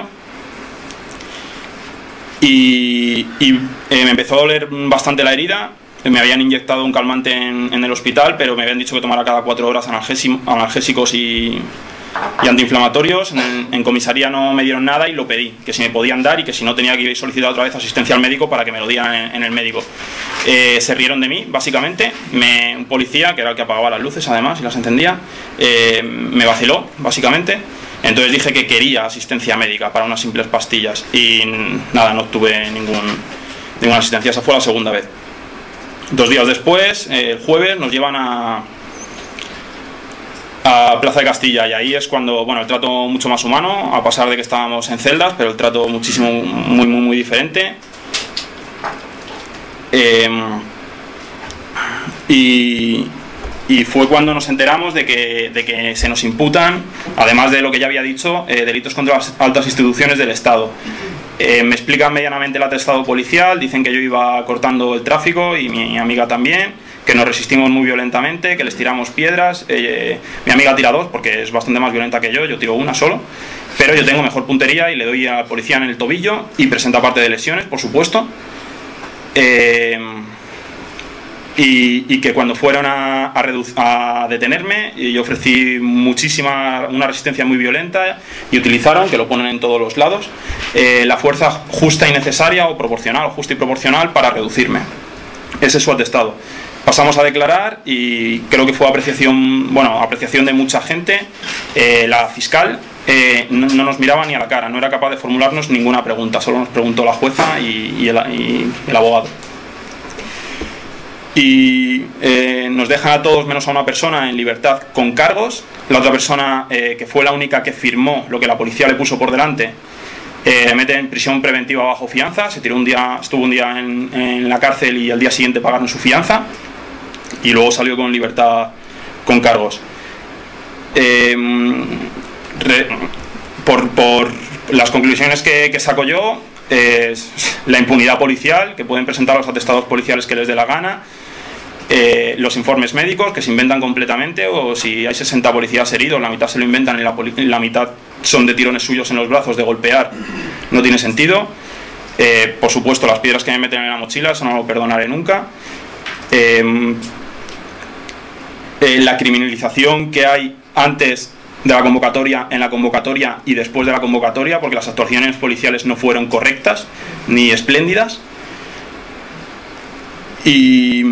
F: Y, y eh, me empezó a doler bastante la herida. Me habían inyectado un calmante en, en el hospital, pero me habían dicho que tomara cada cuatro horas analgésicos y, y antiinflamatorios. En, en comisaría no me dieron nada y lo pedí, que si me podían dar y que si no tenía que solicitar otra vez asistencia al médico para que me lo dieran en, en el médico. Eh, se rieron de mí, básicamente. Me, un policía, que era el que apagaba las luces además y las encendía, eh, me vaciló, básicamente. Entonces dije que quería asistencia médica para unas simples pastillas y nada, no obtuve ningún, ninguna asistencia. Esa fue la segunda vez. Dos días después, eh, el jueves, nos llevan a, a Plaza de Castilla y ahí es cuando, bueno, el trato mucho más humano, a pesar de que estábamos en celdas, pero el trato muchísimo, muy, muy, muy diferente. Eh, y... Y fue cuando nos enteramos de que, de que se nos imputan, además de lo que ya había dicho, eh, delitos contra las altas instituciones del Estado. Eh, me explican medianamente el atestado policial, dicen que yo iba cortando el tráfico y mi amiga también, que nos resistimos muy violentamente, que les tiramos piedras. Eh, mi amiga tira dos porque es bastante más violenta que yo, yo tiro una solo, pero yo tengo mejor puntería y le doy a la policía en el tobillo y presenta parte de lesiones, por supuesto. Eh, Y, y que cuando fueron a, a, a detenerme, yo ofrecí muchísima, una resistencia muy violenta y utilizaron, que lo ponen en todos los lados, eh, la fuerza justa y necesaria o proporcional, o justa y proporcional para reducirme. Ese es su atestado. Pasamos a declarar y creo que fue apreciación, bueno, apreciación de mucha gente. Eh, la fiscal eh, no, no nos miraba ni a la cara, no era capaz de formularnos ninguna pregunta, solo nos preguntó la jueza y, y, el, y el abogado. Y eh, nos dejan a todos menos a una persona en libertad con cargos. La otra persona, eh, que fue la única que firmó lo que la policía le puso por delante, eh, le mete en prisión preventiva bajo fianza. Se tiró un día, estuvo un día en, en la cárcel y al día siguiente pagaron su fianza y luego salió con libertad con cargos. Eh, re, por, por las conclusiones que, que saco yo, es la impunidad policial, que pueden presentar los atestados policiales que les dé la gana, eh, los informes médicos que se inventan completamente, o si hay sesenta policías heridos, la mitad se lo inventan y la, la mitad son de tirones suyos en los brazos, de golpear, no tiene sentido. Eh, por supuesto, las piedras que me meten en la mochila, eso no lo perdonaré nunca. Eh, eh, la criminalización que hay antes de la convocatoria, en la convocatoria y después de la convocatoria, porque las actuaciones policiales no fueron correctas ni espléndidas. Y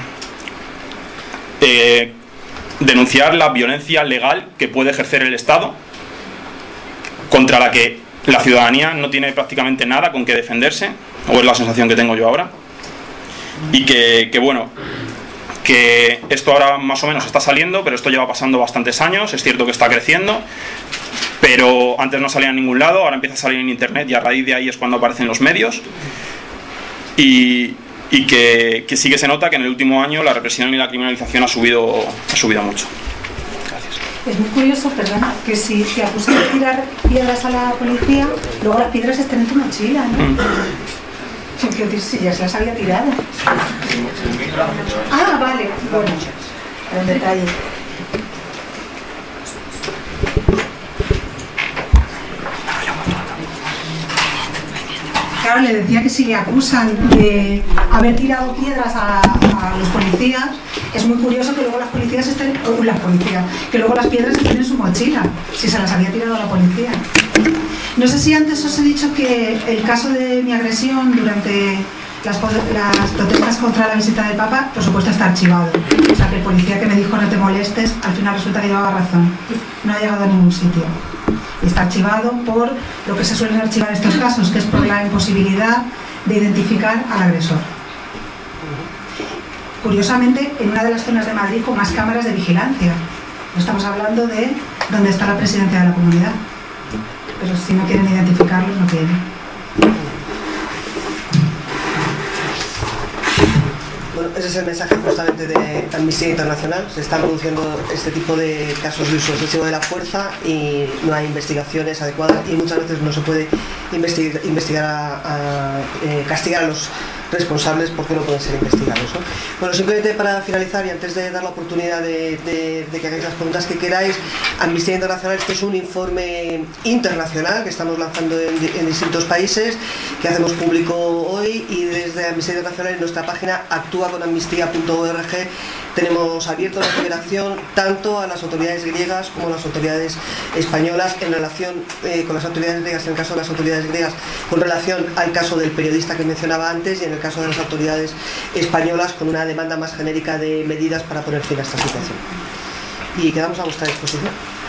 F: eh, denunciar la violencia legal que puede ejercer el Estado, contra la que la ciudadanía no tiene prácticamente nada con que defenderse, o es la sensación que tengo yo ahora. Y que, que bueno, que esto ahora más o menos está saliendo, pero esto lleva pasando bastantes años. Es cierto que está creciendo, pero antes no salía en ningún lado, ahora empieza a salir en internet y a raíz de ahí es cuando aparecen los medios. Y, y que, que sí que se nota que en el último año la represión y la criminalización ha subido, ha subido mucho. Gracias.
D: Es muy curioso, perdona, que si te acusan de tirar piedras a la policía, luego las piedras estén en tu mochila, ¿no? Mm. Quiero decir, si ya se las había tirado. Ah, vale, bueno, un detalle. Claro, le decía que si le acusan de haber tirado piedras a, a los policías, es muy curioso que luego las policías estén, uh, las policías, que luego las piedras estén en su mochila, si se las había tirado a la policía. No sé si antes os he dicho que el caso de mi agresión durante las, las protestas contra la visita del Papa, por supuesto, está archivado. O sea, que el policía que me dijo no te molestes, al final resulta que llevaba razón. No ha llegado a ningún sitio. Y está archivado por lo que se suelen archivar en estos casos, que es por la imposibilidad de identificar al agresor. Curiosamente, en una de las zonas de Madrid con más cámaras de vigilancia. No estamos hablando de dónde está la presidencia de la comunidad. Pero si no quieren identificarlos, no quieren.
A: Bueno, ese es el mensaje justamente de Amnistía Internacional. Se están produciendo este tipo de casos de uso excesivo de la fuerza y no hay investigaciones adecuadas y muchas veces no se puede investigar, investigar a, a eh, castigar a los responsables porque no pueden ser investigados, ¿no? Bueno, simplemente para finalizar y antes de dar la oportunidad de, de, de que hagáis las preguntas que queráis, Amnistía Internacional, este es un informe internacional que estamos lanzando en, en distintos países, que hacemos público hoy, y desde Amnistía Internacional en nuestra página actúa con amnistía punto org tenemos abierto la cooperación tanto a las autoridades griegas como a las autoridades españolas en relación eh, con las autoridades griegas, en el caso de las autoridades griegas con relación al caso del periodista que mencionaba antes, y en el caso de las autoridades españolas con una demanda más genérica de medidas para poner fin a esta situación. Y quedamos a vuestra disposición.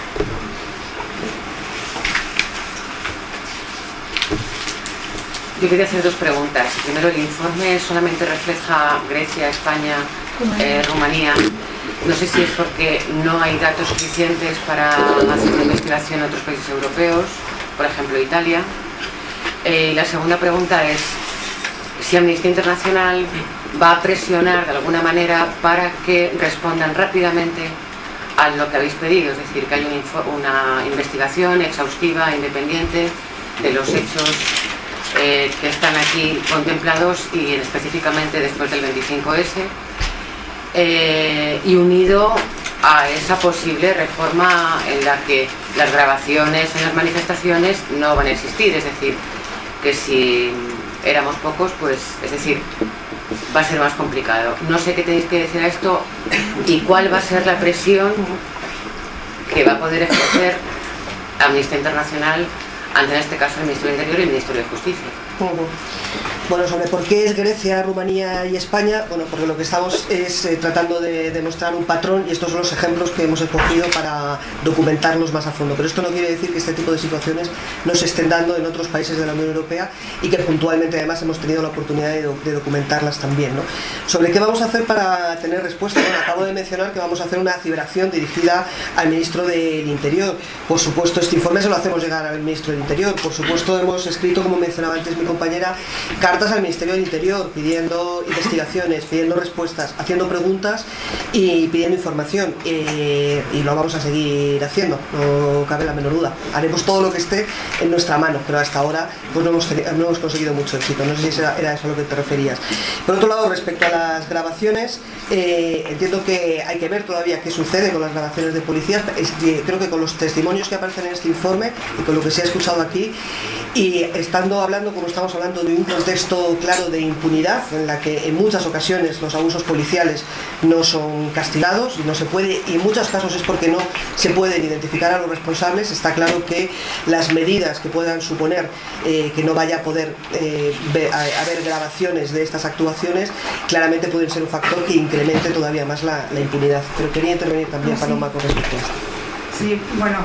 G: Yo quería hacer dos preguntas. Primero, el informe solamente refleja Grecia, España, eh, Rumanía. No sé si es porque no hay datos suficientes para hacer una investigación en otros países europeos, por ejemplo Italia. Eh, y la segunda pregunta es si Amnistía Internacional va a presionar de alguna manera para que respondan rápidamente a lo que habéis pedido, es decir, que haya una investigación exhaustiva, independiente de los hechos eh, que están aquí contemplados y específicamente después del veinticinco ese, eh, y unido a esa posible reforma en la que las grabaciones en las manifestaciones no van a existir, es decir, que si éramos pocos, pues, es decir, va a ser más complicado. No sé qué tenéis que decir a esto y cuál va a ser la presión que va a poder ejercer Amnistía Internacional ante, en este caso, el Ministerio del Interior y el Ministerio de Justicia.
A: Uh-huh. Bueno, sobre por qué es Grecia, Rumanía y España, bueno, porque lo que estamos es eh, tratando de demostrar un patrón, y estos son los ejemplos que hemos escogido para documentarlos más a fondo. Pero esto no quiere decir que este tipo de situaciones no se estén dando en otros países de la Unión Europea y que puntualmente además hemos tenido la oportunidad de, de documentarlas también, ¿no? Sobre qué vamos a hacer para tener respuesta, bueno, acabo de mencionar que vamos a hacer una ciberacción dirigida al Ministro del Interior. Por supuesto, este informe se lo hacemos llegar al Ministro del Interior. Por supuesto, hemos escrito, como mencionaba antes mi compañera, cartas al Ministerio del Interior pidiendo investigaciones, pidiendo respuestas, haciendo preguntas y pidiendo información, eh, y lo vamos a seguir haciendo, no cabe la menor duda. Haremos todo lo que esté en nuestra mano, pero hasta ahora pues no hemos, no hemos conseguido mucho éxito. No sé si era, era eso a lo que te referías. Por otro lado, respecto a las grabaciones, eh, entiendo que hay que ver todavía qué sucede con las grabaciones de policías. Es que creo que con los testimonios que aparecen en este informe y con lo que se ha escuchado aquí, y estando hablando, como estamos hablando, de un contexto claro de impunidad, en la que en muchas ocasiones los abusos policiales no son castigados y no se puede, y en muchos casos es porque no se pueden identificar a los responsables, está claro que las medidas que puedan suponer eh, que no vaya a poder eh, ver, a, a haber grabaciones de estas actuaciones, claramente pueden ser un factor que incremente todavía más la, la impunidad. Pero quería intervenir también, Paloma, con respecto a esto.
D: Sí, bueno,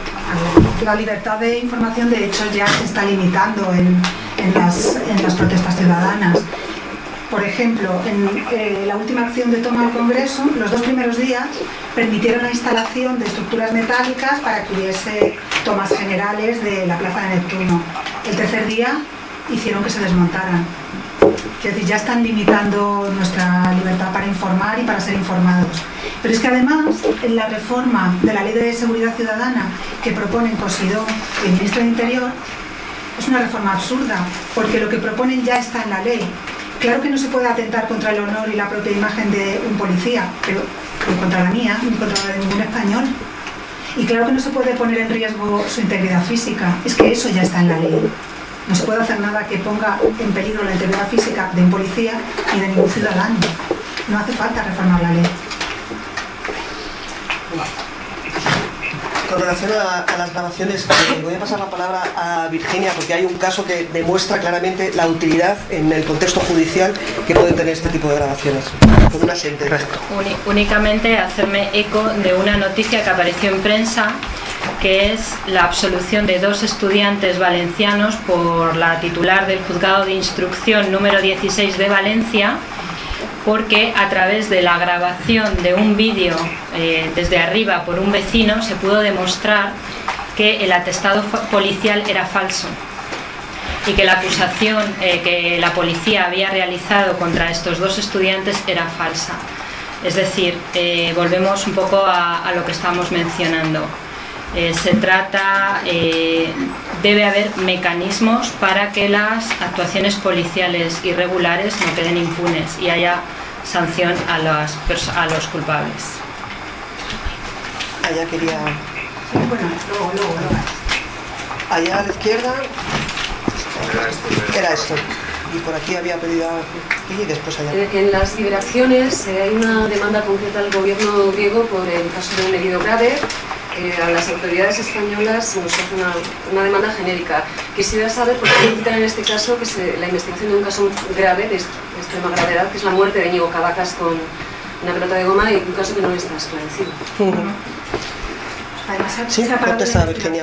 D: la libertad de información de hecho ya se está limitando en, en, las, en las protestas ciudadanas. Por ejemplo, en eh, la última acción de toma al Congreso, los dos primeros días permitieron la instalación de estructuras metálicas para que hubiese tomas generales de la Plaza de Neptuno. El tercer día hicieron que se desmontaran. Quiero decir, ya están limitando nuestra libertad para informar y para ser informados. Pero es que además, en la reforma de la Ley de Seguridad Ciudadana que proponen Cosidó y el Ministro de Interior, es una reforma absurda, porque lo que proponen ya está en la ley. Claro que no se puede atentar contra el honor y la propia imagen de un policía, pero ni contra la mía, ni contra la de ningún español. Y claro que no se puede poner en riesgo su integridad física, es que eso ya está en la ley. No se puede hacer nada que ponga en peligro la integridad física de un policía ni de ningún ciudadano. No hace falta reformar la ley.
A: Con relación a, a las grabaciones, eh, voy a pasar la palabra a Virginia, porque hay un caso que demuestra claramente la utilidad en el contexto judicial que pueden tener este tipo de grabaciones, con una sentencia.
E: Uni- únicamente hacerme eco de una noticia que apareció en prensa, que es la absolución de dos estudiantes valencianos por la titular del Juzgado de Instrucción número dieciséis de Valencia, porque a través de la grabación de un vídeo eh, desde arriba por un vecino se pudo demostrar que el atestado policial era falso y que la acusación eh, que la policía había realizado contra estos dos estudiantes era falsa. Es decir, eh, volvemos un poco a, a lo que estamos mencionando. Eh, se trata, eh, debe haber mecanismos para que las actuaciones policiales irregulares no queden impunes y haya sanción a, las a los culpables.
A: Allá quería...
D: Bueno, luego, luego, luego.
A: Allá a la izquierda era esto. Y por aquí había pedido a... y después allá.
H: En las liberaciones eh, hay una demanda concreta al gobierno griego por el caso de un herido grave. Eh, a las autoridades españolas nos hace una, una demanda genérica. Quisiera saber por qué quitan en este caso que se, la investigación de un caso grave, de, de extrema gravedad, que es la muerte de Íñigo Cavacas con una pelota de goma, y un caso que no está esclarecido.
A: Uh-huh.
D: Además,
A: sí, contesta Virginia.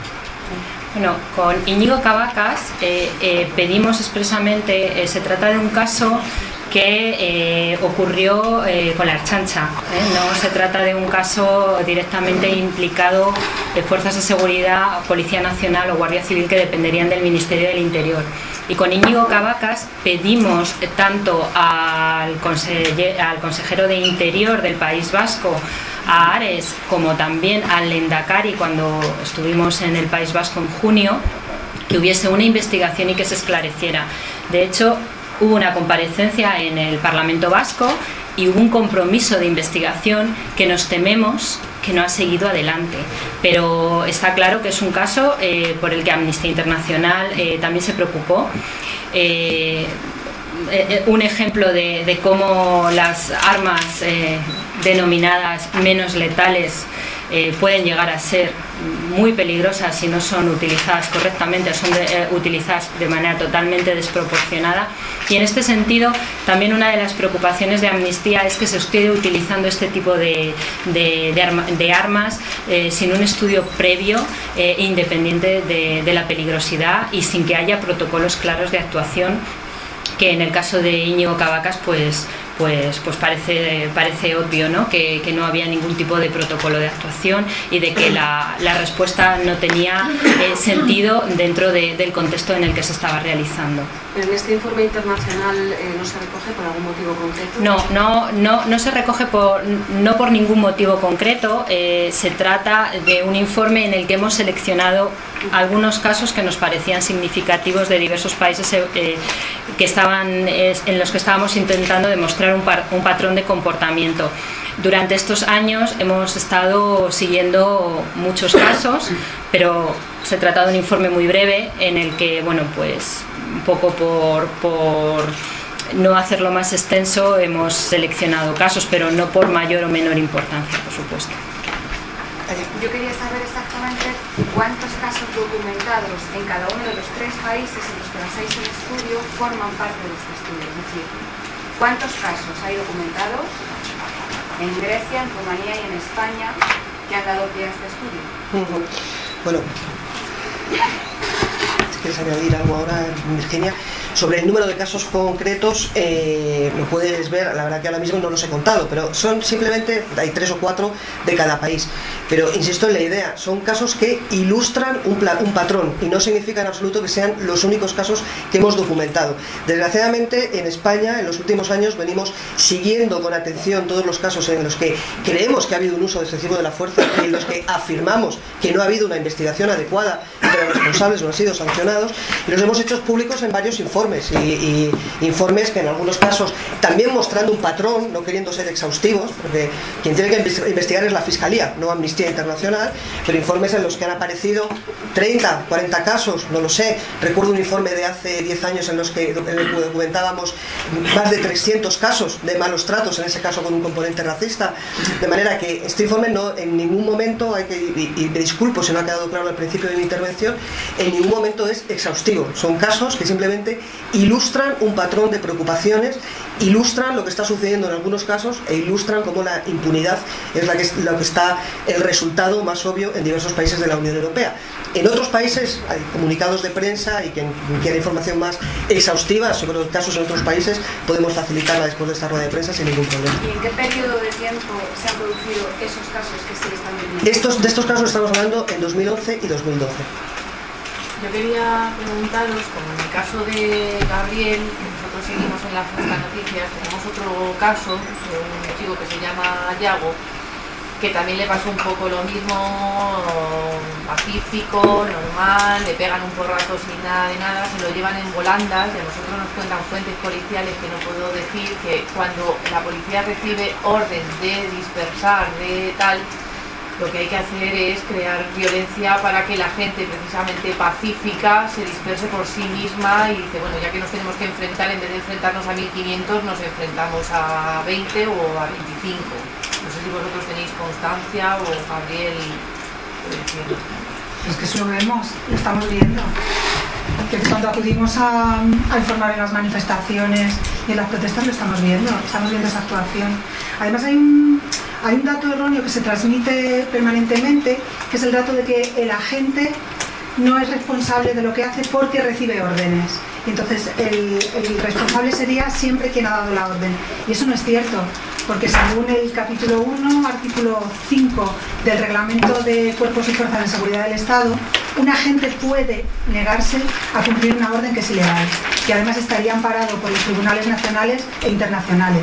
E: Bueno, con Íñigo Cavacas eh, eh, pedimos expresamente, eh, se trata de un caso que eh, ocurrió eh, con la Ertzaintza, ¿eh? No se trata de un caso directamente implicado de fuerzas de seguridad, Policía Nacional o Guardia Civil, que dependerían del Ministerio del Interior. Y con Íñigo Cavacas pedimos eh, tanto al, conse- al consejero de Interior del País Vasco, a Ares, como también al Lehendakari cuando estuvimos en el País Vasco en junio, que hubiese una investigación y que se esclareciera. De hecho, hubo una comparecencia en el Parlamento Vasco y hubo un compromiso de investigación que nos tememos que no ha seguido adelante. Pero está claro que es un caso eh, por el que Amnistía Internacional eh, también se preocupó. Eh, eh, un ejemplo de, de cómo las armas eh, denominadas menos letales eh, pueden llegar a ser muy peligrosas si no son utilizadas correctamente, son de, eh, utilizadas de manera totalmente desproporcionada. Y en este sentido, también una de las preocupaciones de Amnistía es que se esté utilizando este tipo de, de, de, arma, de armas eh, sin un estudio previo e eh, independiente de, de la peligrosidad y sin que haya protocolos claros de actuación, que en el caso de Íñigo Cavacas pues pues pues parece parece obvio, ¿no? que, que no había ningún tipo de protocolo de actuación y de que la, la respuesta no tenía eh, sentido dentro de, del contexto en el que se estaba realizando.
H: ¿En este informe internacional eh, no se recoge por algún motivo concreto?
E: No, no, no, no se recoge por, no por ningún motivo concreto. Eh, se trata de un informe en el que hemos seleccionado algunos casos que nos parecían significativos de diversos países eh, que estaban, eh, en los que estábamos intentando demostrar un, par, un patrón de comportamiento. Durante estos años hemos estado siguiendo muchos casos, pero se trata de un informe muy breve en el que, bueno, pues un poco por, por no hacerlo más extenso hemos seleccionado casos, pero no por mayor o menor importancia, por supuesto.
I: Yo quería saber exactamente cuántos casos documentados en cada uno de los tres países en los que basáis el estudio forman parte de este estudio. Es decir, cuántos casos hay documentados en Grecia, en Rumanía y en España que han dado pie a este estudio.
A: Bueno, si quieres añadir algo ahora, Virginia. Sobre el número de casos concretos, eh, lo puedes ver, la verdad que ahora mismo no los he contado, pero son simplemente, hay tres o cuatro de cada país. Pero insisto en la idea, son casos que ilustran un, un patrón y no significa en absoluto que sean los únicos casos que hemos documentado. Desgraciadamente, en España, en los últimos años, venimos siguiendo con atención todos los casos en los que creemos que ha habido un uso excesivo de la fuerza y en los que afirmamos que no ha habido una investigación adecuada y que los responsables no han sido sancionados, y los hemos hecho públicos en varios informes y, y informes que en algunos casos también mostrando un patrón, no queriendo ser exhaustivos, porque quien tiene que investigar es la Fiscalía, no Amnistía Internacional, pero informes en los que han aparecido treinta, cuarenta casos, no lo sé. Recuerdo un informe de hace diez años en los que, en el que documentábamos más de trescientos casos de malos tratos, en ese caso con un componente racista, de manera que este informe no, en ningún momento, hay que, y, y me disculpo si no ha quedado claro al principio de mi intervención, en ningún momento es exhaustivo. Son casos que simplemente ilustran un patrón de preocupaciones, ilustran lo que está sucediendo en algunos casos e ilustran cómo la impunidad es la que, lo que está el resultado más obvio en diversos países de la Unión Europea. En otros países hay comunicados de prensa y quien quiera información más exhaustiva sobre los casos en otros países podemos facilitarla después de esta rueda de prensa sin ningún problema.
I: ¿Y en qué periodo de tiempo se han producido esos casos que se están viviendo?
A: Estos, de estos casos estamos hablando en dos mil once y dos mil doce.
J: Yo quería preguntaros, como en el caso de Gabriel, nosotros seguimos en las noticias, tenemos otro caso de un chico que se llama Yago, que también le pasó un poco lo mismo, pacífico, normal, le pegan un porrazo sin nada de nada, se lo llevan en volandas, y a nosotros nos cuentan fuentes policiales que no puedo decir, que cuando la policía recibe orden de dispersar, de tal, lo que hay que hacer es crear violencia para que la gente precisamente pacífica se disperse por sí misma y dice, bueno, ya que nos tenemos que enfrentar, en vez de enfrentarnos a mil quinientos, nos enfrentamos a veinte o a veinticinco. No sé si vosotros tenéis constancia o Gabriel puede decirlo.
D: Es que eso lo vemos, lo estamos viendo. Que cuando acudimos a, a informar en las manifestaciones y en las protestas lo estamos viendo, estamos viendo esa actuación. Además hay un, hay un dato erróneo que se transmite permanentemente, que es el dato de que el agente no es responsable de lo que hace porque recibe órdenes. Y entonces el, el responsable sería siempre quien ha dado la orden. Y eso no es cierto, porque según el capítulo uno, artículo cinco del Reglamento de Cuerpos y Fuerzas de Seguridad del Estado, un agente puede negarse a cumplir una orden que es ilegal, y además estaría amparado por los tribunales nacionales e internacionales.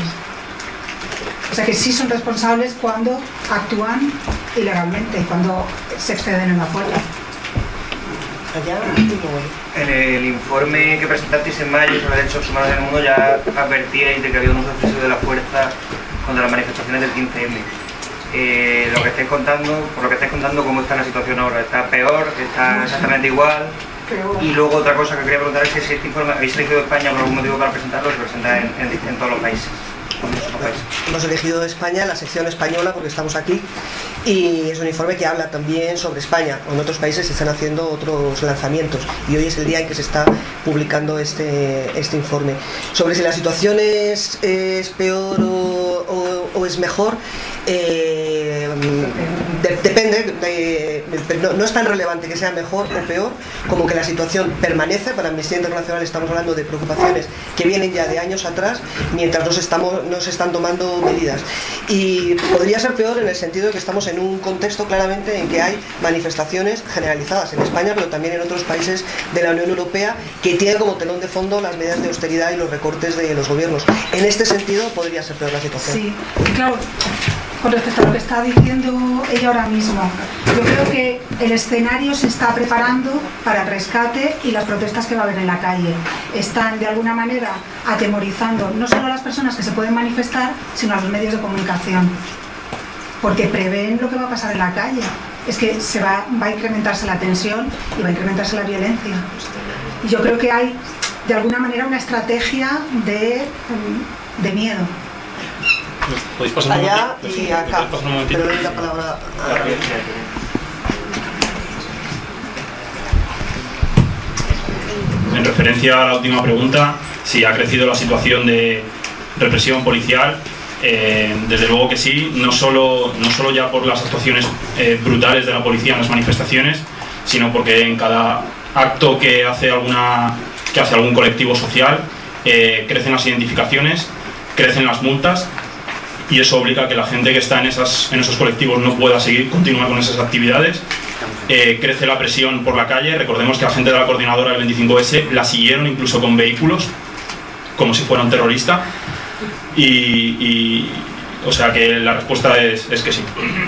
D: O sea que sí son responsables cuando actúan ilegalmente, cuando se exceden en la fuerza.
K: En el informe que presentasteis en mayo sobre derechos humanos en el mundo ya advertíais de que había un uso excesivo de la fuerza contra las manifestaciones del quince eme. Eh, lo que estáis contando, por lo que estáis contando, ¿cómo está la situación ahora? ¿Está peor? ¿Está exactamente igual? Y luego otra cosa que quería preguntar es que si este informe habéis elegido España por algún motivo para presentarlo, se presenta en, en, en todos los países.
A: Hemos elegido España, la sección española, porque estamos aquí, y es un informe que habla también sobre España. En otros países se están haciendo otros lanzamientos y hoy es el día en que se está publicando este, este informe. Sobre si la situación es, es peor o, o, o es mejor, eh, de, depende, de, de, no, no es tan relevante que sea mejor o peor como que la situación permanece. Para Amnistía Internacional estamos hablando de preocupaciones que vienen ya de años atrás, mientras nos, estamos, nos están tomando medidas. Y podría ser peor en el sentido de que estamos en un contexto claramente en que hay manifestaciones generalizadas en España, pero también en otros países de la Unión Europea, que tienen como telón de fondo las medidas de austeridad y los recortes de los gobiernos. En este sentido podría ser peor la situación.
D: Sí, claro. Con respecto a lo que está diciendo ella ahora mismo, yo creo que el escenario se está preparando para el rescate y las protestas que va a haber en la calle. Están de alguna manera atemorizando no solo a las personas que se pueden manifestar, sino a los medios de comunicación, porque prevén lo que va a pasar en la calle. Es que se va, va a incrementarse la tensión y va a incrementarse la violencia. Y yo creo que hay de alguna manera una estrategia de, de miedo.
F: ¿Podéis pasar
A: allá
F: un
A: y acá, pero doy la palabra a...
F: En referencia a la última pregunta, si ha crecido la situación de represión policial, eh, desde luego que sí, no solo, no solo ya por las actuaciones eh, brutales de la policía en las manifestaciones, sino porque en cada acto que hace alguna que hacia algún colectivo social, eh, crecen las identificaciones, crecen las multas, y eso obliga a que la gente que está en, esas, en esos colectivos no pueda seguir, continuar con esas actividades. Eh, crece la presión por la calle. Recordemos que la gente de la coordinadora del veinticinco ese la siguieron incluso con vehículos, como si fuera un terrorista, y, y o sea que la respuesta es, es que sí.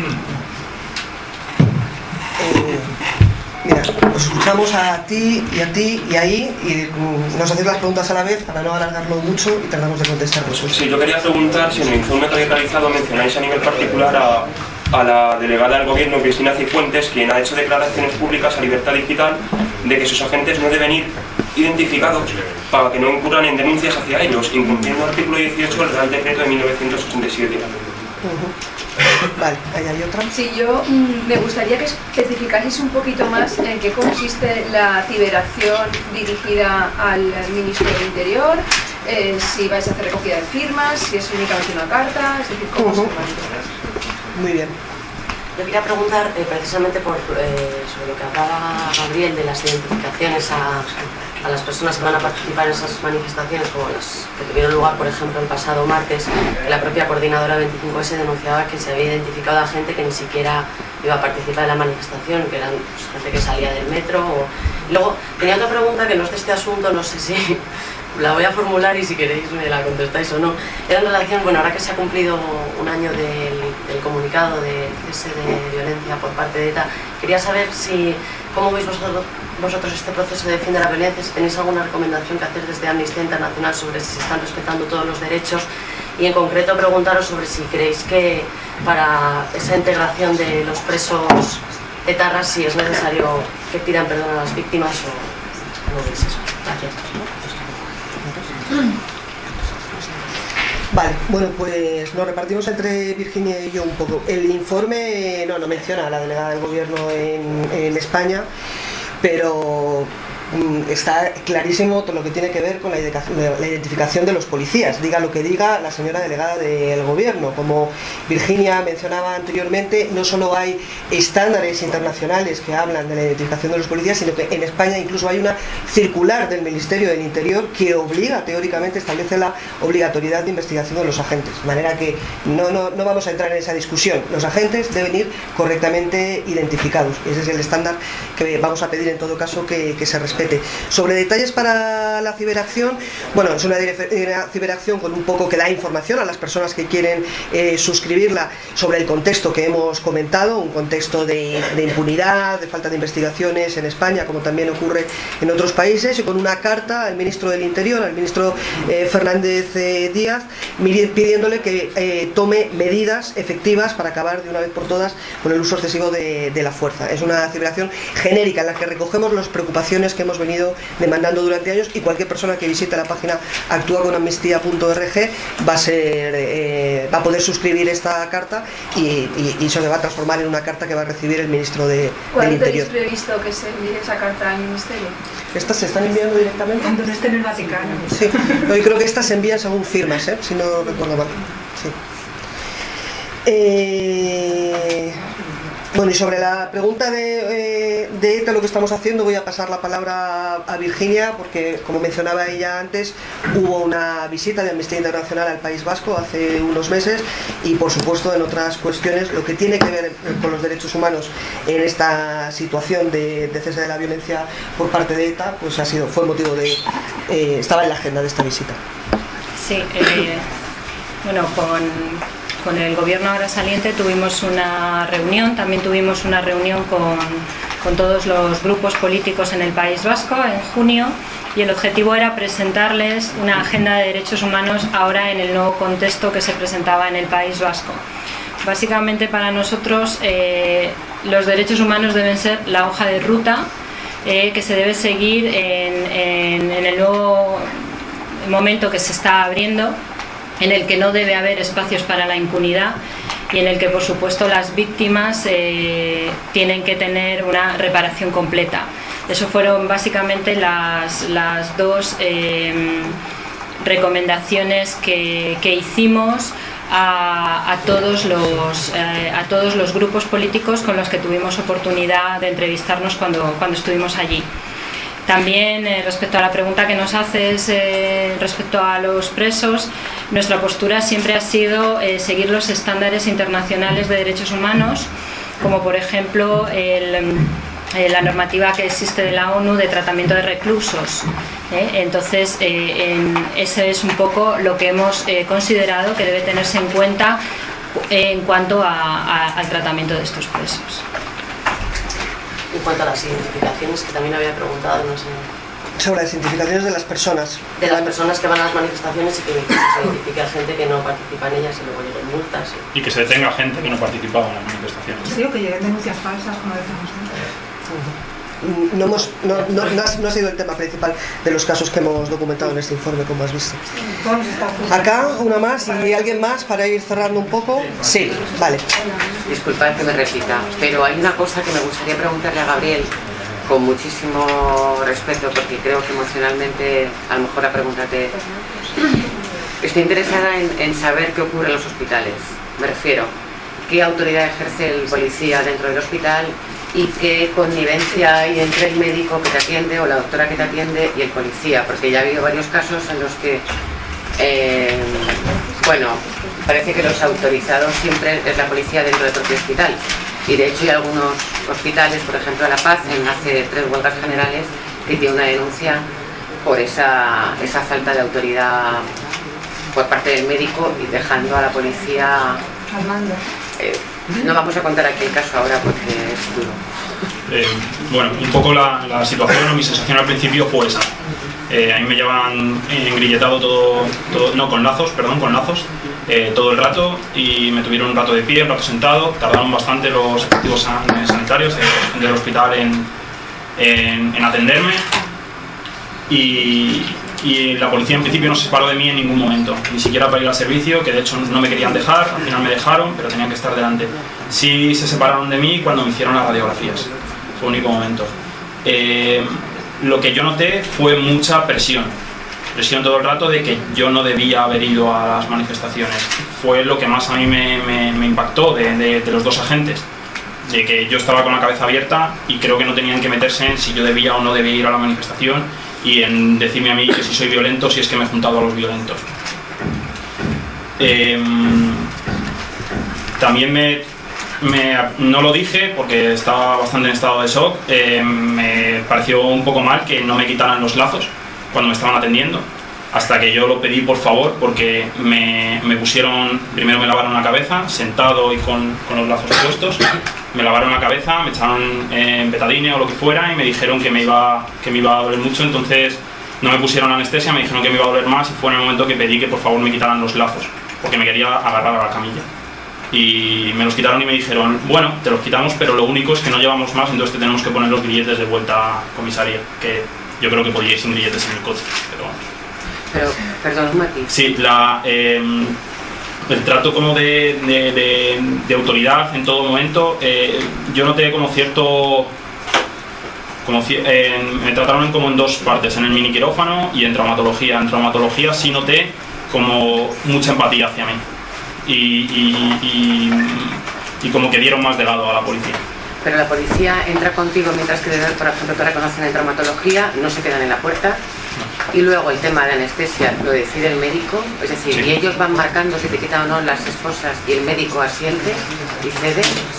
A: Eh, mira, os escuchamos a ti y a ti y ahí, y mm, nos hacéis las preguntas a la vez para no alargarlo mucho y tratamos de contestarlos.
L: Sí, yo quería preguntar si en el informe que habéis realizado mencionáis a nivel particular a, a la delegada del gobierno, Cristina Cifuentes, quien ha hecho declaraciones públicas a Libertad Digital de que sus agentes no deben ir identificados para que no incurran en denuncias hacia ellos, incumpliendo el artículo dieciocho del Real Decreto de mil novecientos ochenta y siete.
A: Uh-huh. Vale, ¿ahí hay otra?
M: Sí, yo mm, me gustaría que especificaseis un poquito más en qué consiste la ciberacción dirigida al ministro del Interior, eh, si vais a hacer recogida de firmas, si es únicamente una carta, es decir, cómo uh-huh. se organiza.
A: Muy bien.
N: Yo quería preguntar eh, precisamente por, eh, sobre lo que hablaba Gabriel de las identificaciones a, a las personas que van a participar en esas manifestaciones, como las que tuvieron lugar, por ejemplo, el pasado martes, que la propia coordinadora veinticinco ese denunciaba que se había identificado a gente que ni siquiera iba a participar en la manifestación, que eran pues, gente que salía del metro. O... Luego, tenía otra pregunta que no es de este asunto, no sé si la voy a formular y si queréis me la contestáis o no. Era en relación, bueno, ahora que se ha cumplido un año del, del comunicado de cese de violencia por parte de ETA, quería saber si, cómo veis vosotros, vosotros este proceso de fin de la violencia, si tenéis alguna recomendación que hacer desde Amnistía Internacional sobre si se están respetando todos los derechos, y en concreto preguntaros sobre si creéis que para esa integración de los presos etarras, si es necesario que pidan perdón a las víctimas o cómo veis eso. Gracias.
A: Vale, bueno, pues nos repartimos entre Virginia y yo un poco. El informe no, no menciona a la delegada del gobierno en, en España, pero mm, está clarísimo todo lo que tiene que ver con la identificación de los policías, diga lo que diga la señora delegada del gobierno. Como Virginia mencionaba anteriormente, no solo hay estándares internacionales que hablan de la identificación de los policías, sino que en España incluso hay una circular del Ministerio del Interior que obliga, teóricamente establece la obligatoriedad de investigación de los agentes, de manera que no, no, no vamos a entrar en esa discusión. Los agentes deben ir correctamente identificados, ese es el estándar que vamos a pedir en todo caso que, que se respete. Sobre detalles para la ciberacción, bueno, es una, una ciberacción con un poco que da información a las personas que quieren eh, suscribirla sobre el contexto que hemos comentado, un contexto de, de impunidad, de falta de investigaciones en España, como también ocurre en otros países, y con una carta al ministro del Interior, al ministro eh, Fernández eh, Díaz, pidiéndole que eh, tome medidas efectivas para acabar de una vez por todas con el uso excesivo de, de la fuerza. Es una ciberacción genérica en la que recogemos las preocupaciones que hemos venido demandando durante años, y cualquier persona que visite la página actúa con amnistía punto org va a ser eh, va a poder suscribir esta carta y, y, y eso se va a transformar en una carta que va a recibir el ministro de, del Interior.
M: ¿Cuándo tenéis previsto que se envíe esa carta al ministerio?
A: ¿Estas se están enviando directamente?
D: Cuando no esté en el Vaticano.
A: Sí, yo creo que estas se envían según firmas, ¿eh? Si no recuerdo mal. Sí. Eh... Bueno, y sobre la pregunta de, eh, de ETA, lo que estamos haciendo, voy a pasar la palabra a Virginia, porque como mencionaba ella antes, hubo una visita de Amnistía Internacional al País Vasco hace unos meses, y por supuesto en otras cuestiones lo que tiene que ver con los derechos humanos en esta situación de, de cese de la violencia por parte de ETA, pues ha sido, fue motivo de, eh, estaba en la agenda de esta visita.
E: Sí, eh, bueno, con... Con el gobierno ahora saliente tuvimos una reunión, también tuvimos una reunión con, con todos los grupos políticos en el País Vasco en junio, y el objetivo era presentarles una agenda de derechos humanos ahora en el nuevo contexto que se presentaba en el País Vasco. Básicamente para nosotros eh, los derechos humanos deben ser la hoja de ruta eh, que se debe seguir en, en, en el nuevo momento que se está abriendo, en el que no debe haber espacios para la impunidad y en el que por supuesto las víctimas eh, tienen que tener una reparación completa. Eso fueron básicamente las, las dos eh, recomendaciones que, que hicimos a, a, todos los, eh, a todos los grupos políticos con los que tuvimos oportunidad de entrevistarnos cuando, cuando estuvimos allí. También eh, respecto a la pregunta que nos haces eh, respecto a los presos, nuestra postura siempre ha sido eh, seguir los estándares internacionales de derechos humanos, como por ejemplo el, eh, la normativa que existe de la ONU de tratamiento de reclusos. ¿eh? Entonces, eh, en, ese es un poco lo que hemos eh, considerado que debe tenerse en cuenta en cuanto a, a, al tratamiento de estos presos.
N: En cuanto a las identificaciones, que también había preguntado, no sé.
A: Sobre las identificaciones de las personas.
N: De las personas que van a las manifestaciones y que se identifique a gente que no participa en ellas y luego lleguen multas.
F: Y, y que se detenga gente que no participaba en las manifestaciones.
D: Sí, o que lleguen denuncias falsas, como decíamos antes.
A: No, hemos, no, no, no, ha, no ha sido el tema principal de los casos que hemos documentado en este informe, como has visto. Acá, una más, y alguien más para ir cerrando un poco. Sí, vale.
G: Disculpad que me repita, pero hay una cosa que me gustaría preguntarle a Gabriel con muchísimo respeto, porque creo que emocionalmente a lo mejor la pregunta te... Estoy interesada en, en saber qué ocurre en los hospitales. Me refiero, qué autoridad ejerce el policía dentro del hospital y qué connivencia hay entre el médico que te atiende o la doctora que te atiende y el policía, porque ya ha habido varios casos en los que, eh, bueno, parece que los autorizados siempre es la policía dentro del propio hospital. Y de hecho hay algunos hospitales, por ejemplo La Paz, en hace tres huelgas generales, que tiene una denuncia por esa, esa falta de autoridad por parte del médico y dejando a la policía... Eh, no vamos a contar aquí el caso ahora porque es duro.
F: Eh, bueno, un poco la, la situación o mi sensación al principio fue esa. Eh, a mí me llevaban engrilletado todo, todo, no, con lazos, perdón, con lazos, eh, todo el rato, y me tuvieron un rato de pie, un rato sentado. Tardaron bastante los efectivos san, sanitarios eh, del hospital en, en, en atenderme, y, y la policía en principio no se separó de mí en ningún momento, ni siquiera para ir al servicio, que de hecho no me querían dejar, al final me dejaron, pero tenían que estar delante. Sí se separaron de mí cuando me hicieron las radiografías, fue el único momento. Eh, lo que yo noté fue mucha presión, presión todo el rato de que yo no debía haber ido a las manifestaciones. Fue lo que más a mí me, me, me impactó de, de, de los dos agentes, de que yo estaba con la cabeza abierta y creo que no tenían que meterse en si yo debía o no debía ir a la manifestación y en decirme a mí que si soy violento, si es que me he juntado a los violentos. Eh, también me, me, no lo dije porque estaba bastante en estado de shock. Eh, me pareció un poco mal que no me quitaran los lazos cuando me estaban atendiendo, hasta que yo lo pedí por favor, porque me, me pusieron, primero me lavaron la cabeza, sentado y con, con los lazos puestos, me lavaron la cabeza, me echaron en betadine o lo que fuera y me dijeron que me iba, que me iba a doler mucho. Entonces no me pusieron anestesia, me dijeron que me iba a doler más, y fue en el momento que pedí que por favor me quitaran los lazos, porque me quería agarrar a la camilla. Y me los quitaron y me dijeron, bueno, te los quitamos, pero lo único es que no llevamos más, entonces te tenemos que poner los grilletes de vuelta a comisaría, que yo creo que podíais sin grilletes en el coche, pero vamos.
G: Pero, perdón, un matiz.
F: Sí, la, eh, el trato como de, de, de, de autoridad en todo momento, eh, yo noté como cierto... Como, eh, me trataron como en dos partes, en el mini quirófano y en traumatología. En traumatología sí noté como mucha empatía hacia mí y, y, y, y como que dieron más de lado a la policía.
G: Pero la policía entra contigo mientras que, por ejemplo, te reconocen en traumatología, no se quedan en la puerta. Y luego el tema de anestesia lo decide el médico, es decir, sí. Y ellos van marcando si te quitan o no las esposas y el médico asiente y cede.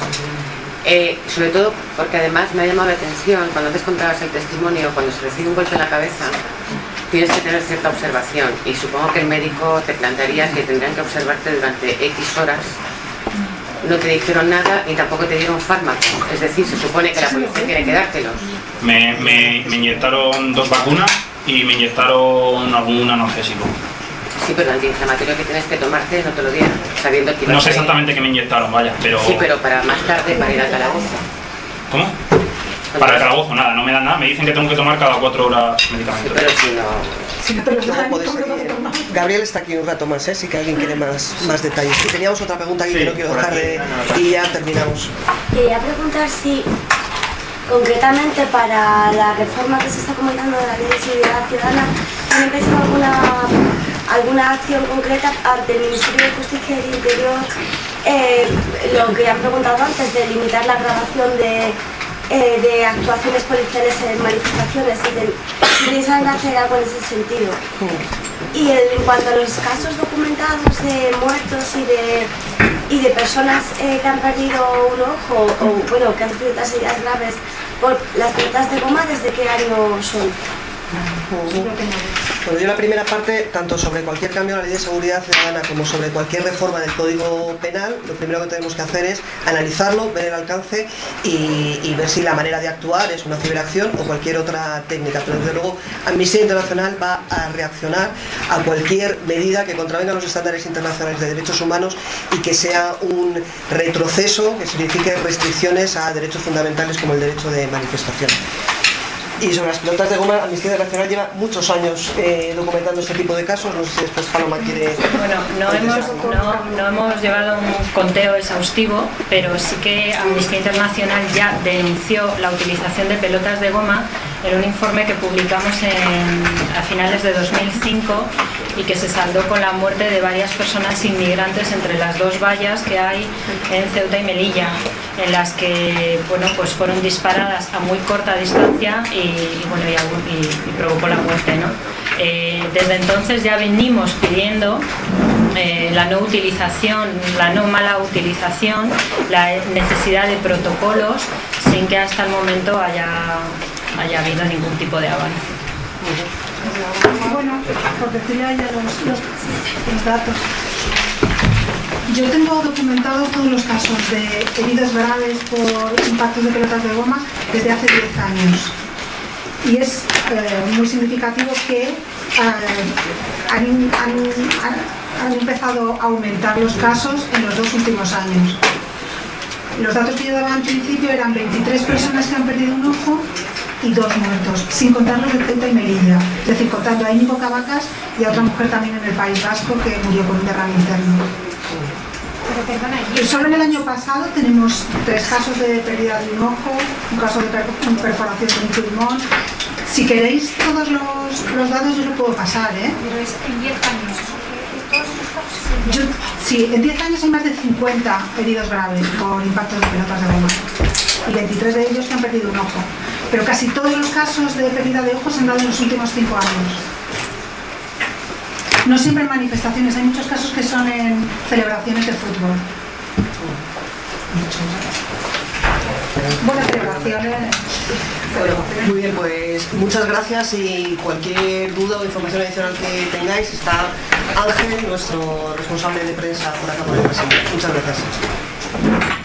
G: Eh, sobre todo porque además me ha llamado la atención, cuando antes contabas el testimonio, cuando se recibe un golpe en la cabeza, tienes que tener cierta observación, y supongo que el médico te plantearía que tendrían que observarte durante X horas. No te dijeron nada y tampoco te dieron fármacos, es decir, se supone que la policía tiene que dártelos.
F: Me, me, me inyectaron dos vacunas y me inyectaron algún analgésico.
G: Sí, pero el antiinflamatorio que tienes que tomarte no te lo dieron, sabiendo que...
F: No sé exactamente qué me inyectaron, vaya, pero...
G: Sí, pero para más tarde, para ir al calabozo.
F: ¿Cómo? Para el calabozo, nada, no me dan nada, me dicen que tengo que tomar cada cuatro horas medicamentos.
G: Sí, pero si no...
A: Si no te los dan, no, Gabriel está aquí un rato más, ¿eh? Si que alguien quiere más, más detalles. Y teníamos otra pregunta aquí sí, que no quiero dejar de... Y ya terminamos.
O: Quería preguntar si, concretamente para la reforma que se está comentando de la Ley de Seguridad Ciudadana, ¿han empezado alguna, alguna acción concreta ante el Ministerio de Justicia y del Interior? Eh, lo que han preguntado antes, de limitar la grabación de... eh, de actuaciones policiales en manifestaciones y de, si piensan hacer algo en ese sentido. Y el, en cuanto a los casos documentados de muertos y de, y de personas eh, que han perdido un ojo o bueno, que han sufrido otras heridas graves por las pelotas de goma, ¿desde qué año son?
A: Bueno, yo la primera parte, tanto sobre cualquier cambio en la ley de seguridad ciudadana como sobre cualquier reforma del Código Penal, lo primero que tenemos que hacer es analizarlo, ver el alcance y, y ver si la manera de actuar es una ciberacción o cualquier otra técnica. Pero desde luego Amnistía Internacional va a reaccionar a cualquier medida que contravenga los estándares internacionales de derechos humanos y que sea un retroceso, que signifique restricciones a derechos fundamentales como el derecho de manifestación. Y sobre las pelotas de goma, Amnistía Internacional lleva muchos años eh, documentando este tipo de casos. No sé si después Paloma quiere...
E: Bueno, no hemos, no, no hemos llevado un conteo exhaustivo, pero sí que Amnistía Internacional ya denunció la utilización de pelotas de goma en un informe que publicamos en, a finales de dos mil cinco y que se saldó con la muerte de varias personas inmigrantes entre las dos vallas que hay en Ceuta y Melilla, en las que bueno, pues fueron disparadas a muy corta distancia y, y, bueno, y, y, y provocó la muerte, ¿no? Eh, desde entonces ya venimos pidiendo eh, la no utilización, la no mala utilización, la necesidad de protocolos sin que hasta el momento haya, haya habido ningún tipo de avance.
D: Bueno, por decirle a ella los, los, los datos. Yo tengo documentados todos los casos de heridos graves por impactos de pelotas de goma desde hace diez años. Y es eh, muy significativo que eh, han, han, han, han empezado a aumentar los casos en los dos últimos años. Los datos que yo daba al principio eran veintitrés personas que han perdido un ojo y dos muertos, sin contar los de Ceuta y Melilla. Es decir, contando a Íñigo Cavacas y a otra mujer también en el País Vasco que murió por un derrame interno. Y solo en el año pasado tenemos tres casos de pérdida de un ojo, un caso de perforación de un pulmón. Si queréis todos los, los datos yo los puedo pasar, ¿eh?
I: Pero es en diez años.
D: Yo, sí, en diez años hay más de cincuenta heridos graves por impactos de pelotas de goma y veintitrés de ellos que han perdido un ojo. Pero casi todos los casos de pérdida de ojos se han dado en los últimos cinco años. No siempre en manifestaciones, hay muchos casos que son en celebraciones de fútbol. Buenas celebraciones.
A: Bueno, muy bien, pues muchas gracias y cualquier duda o información adicional que tengáis está Ángel, nuestro responsable de prensa por acá por el pasillo. Muchas gracias.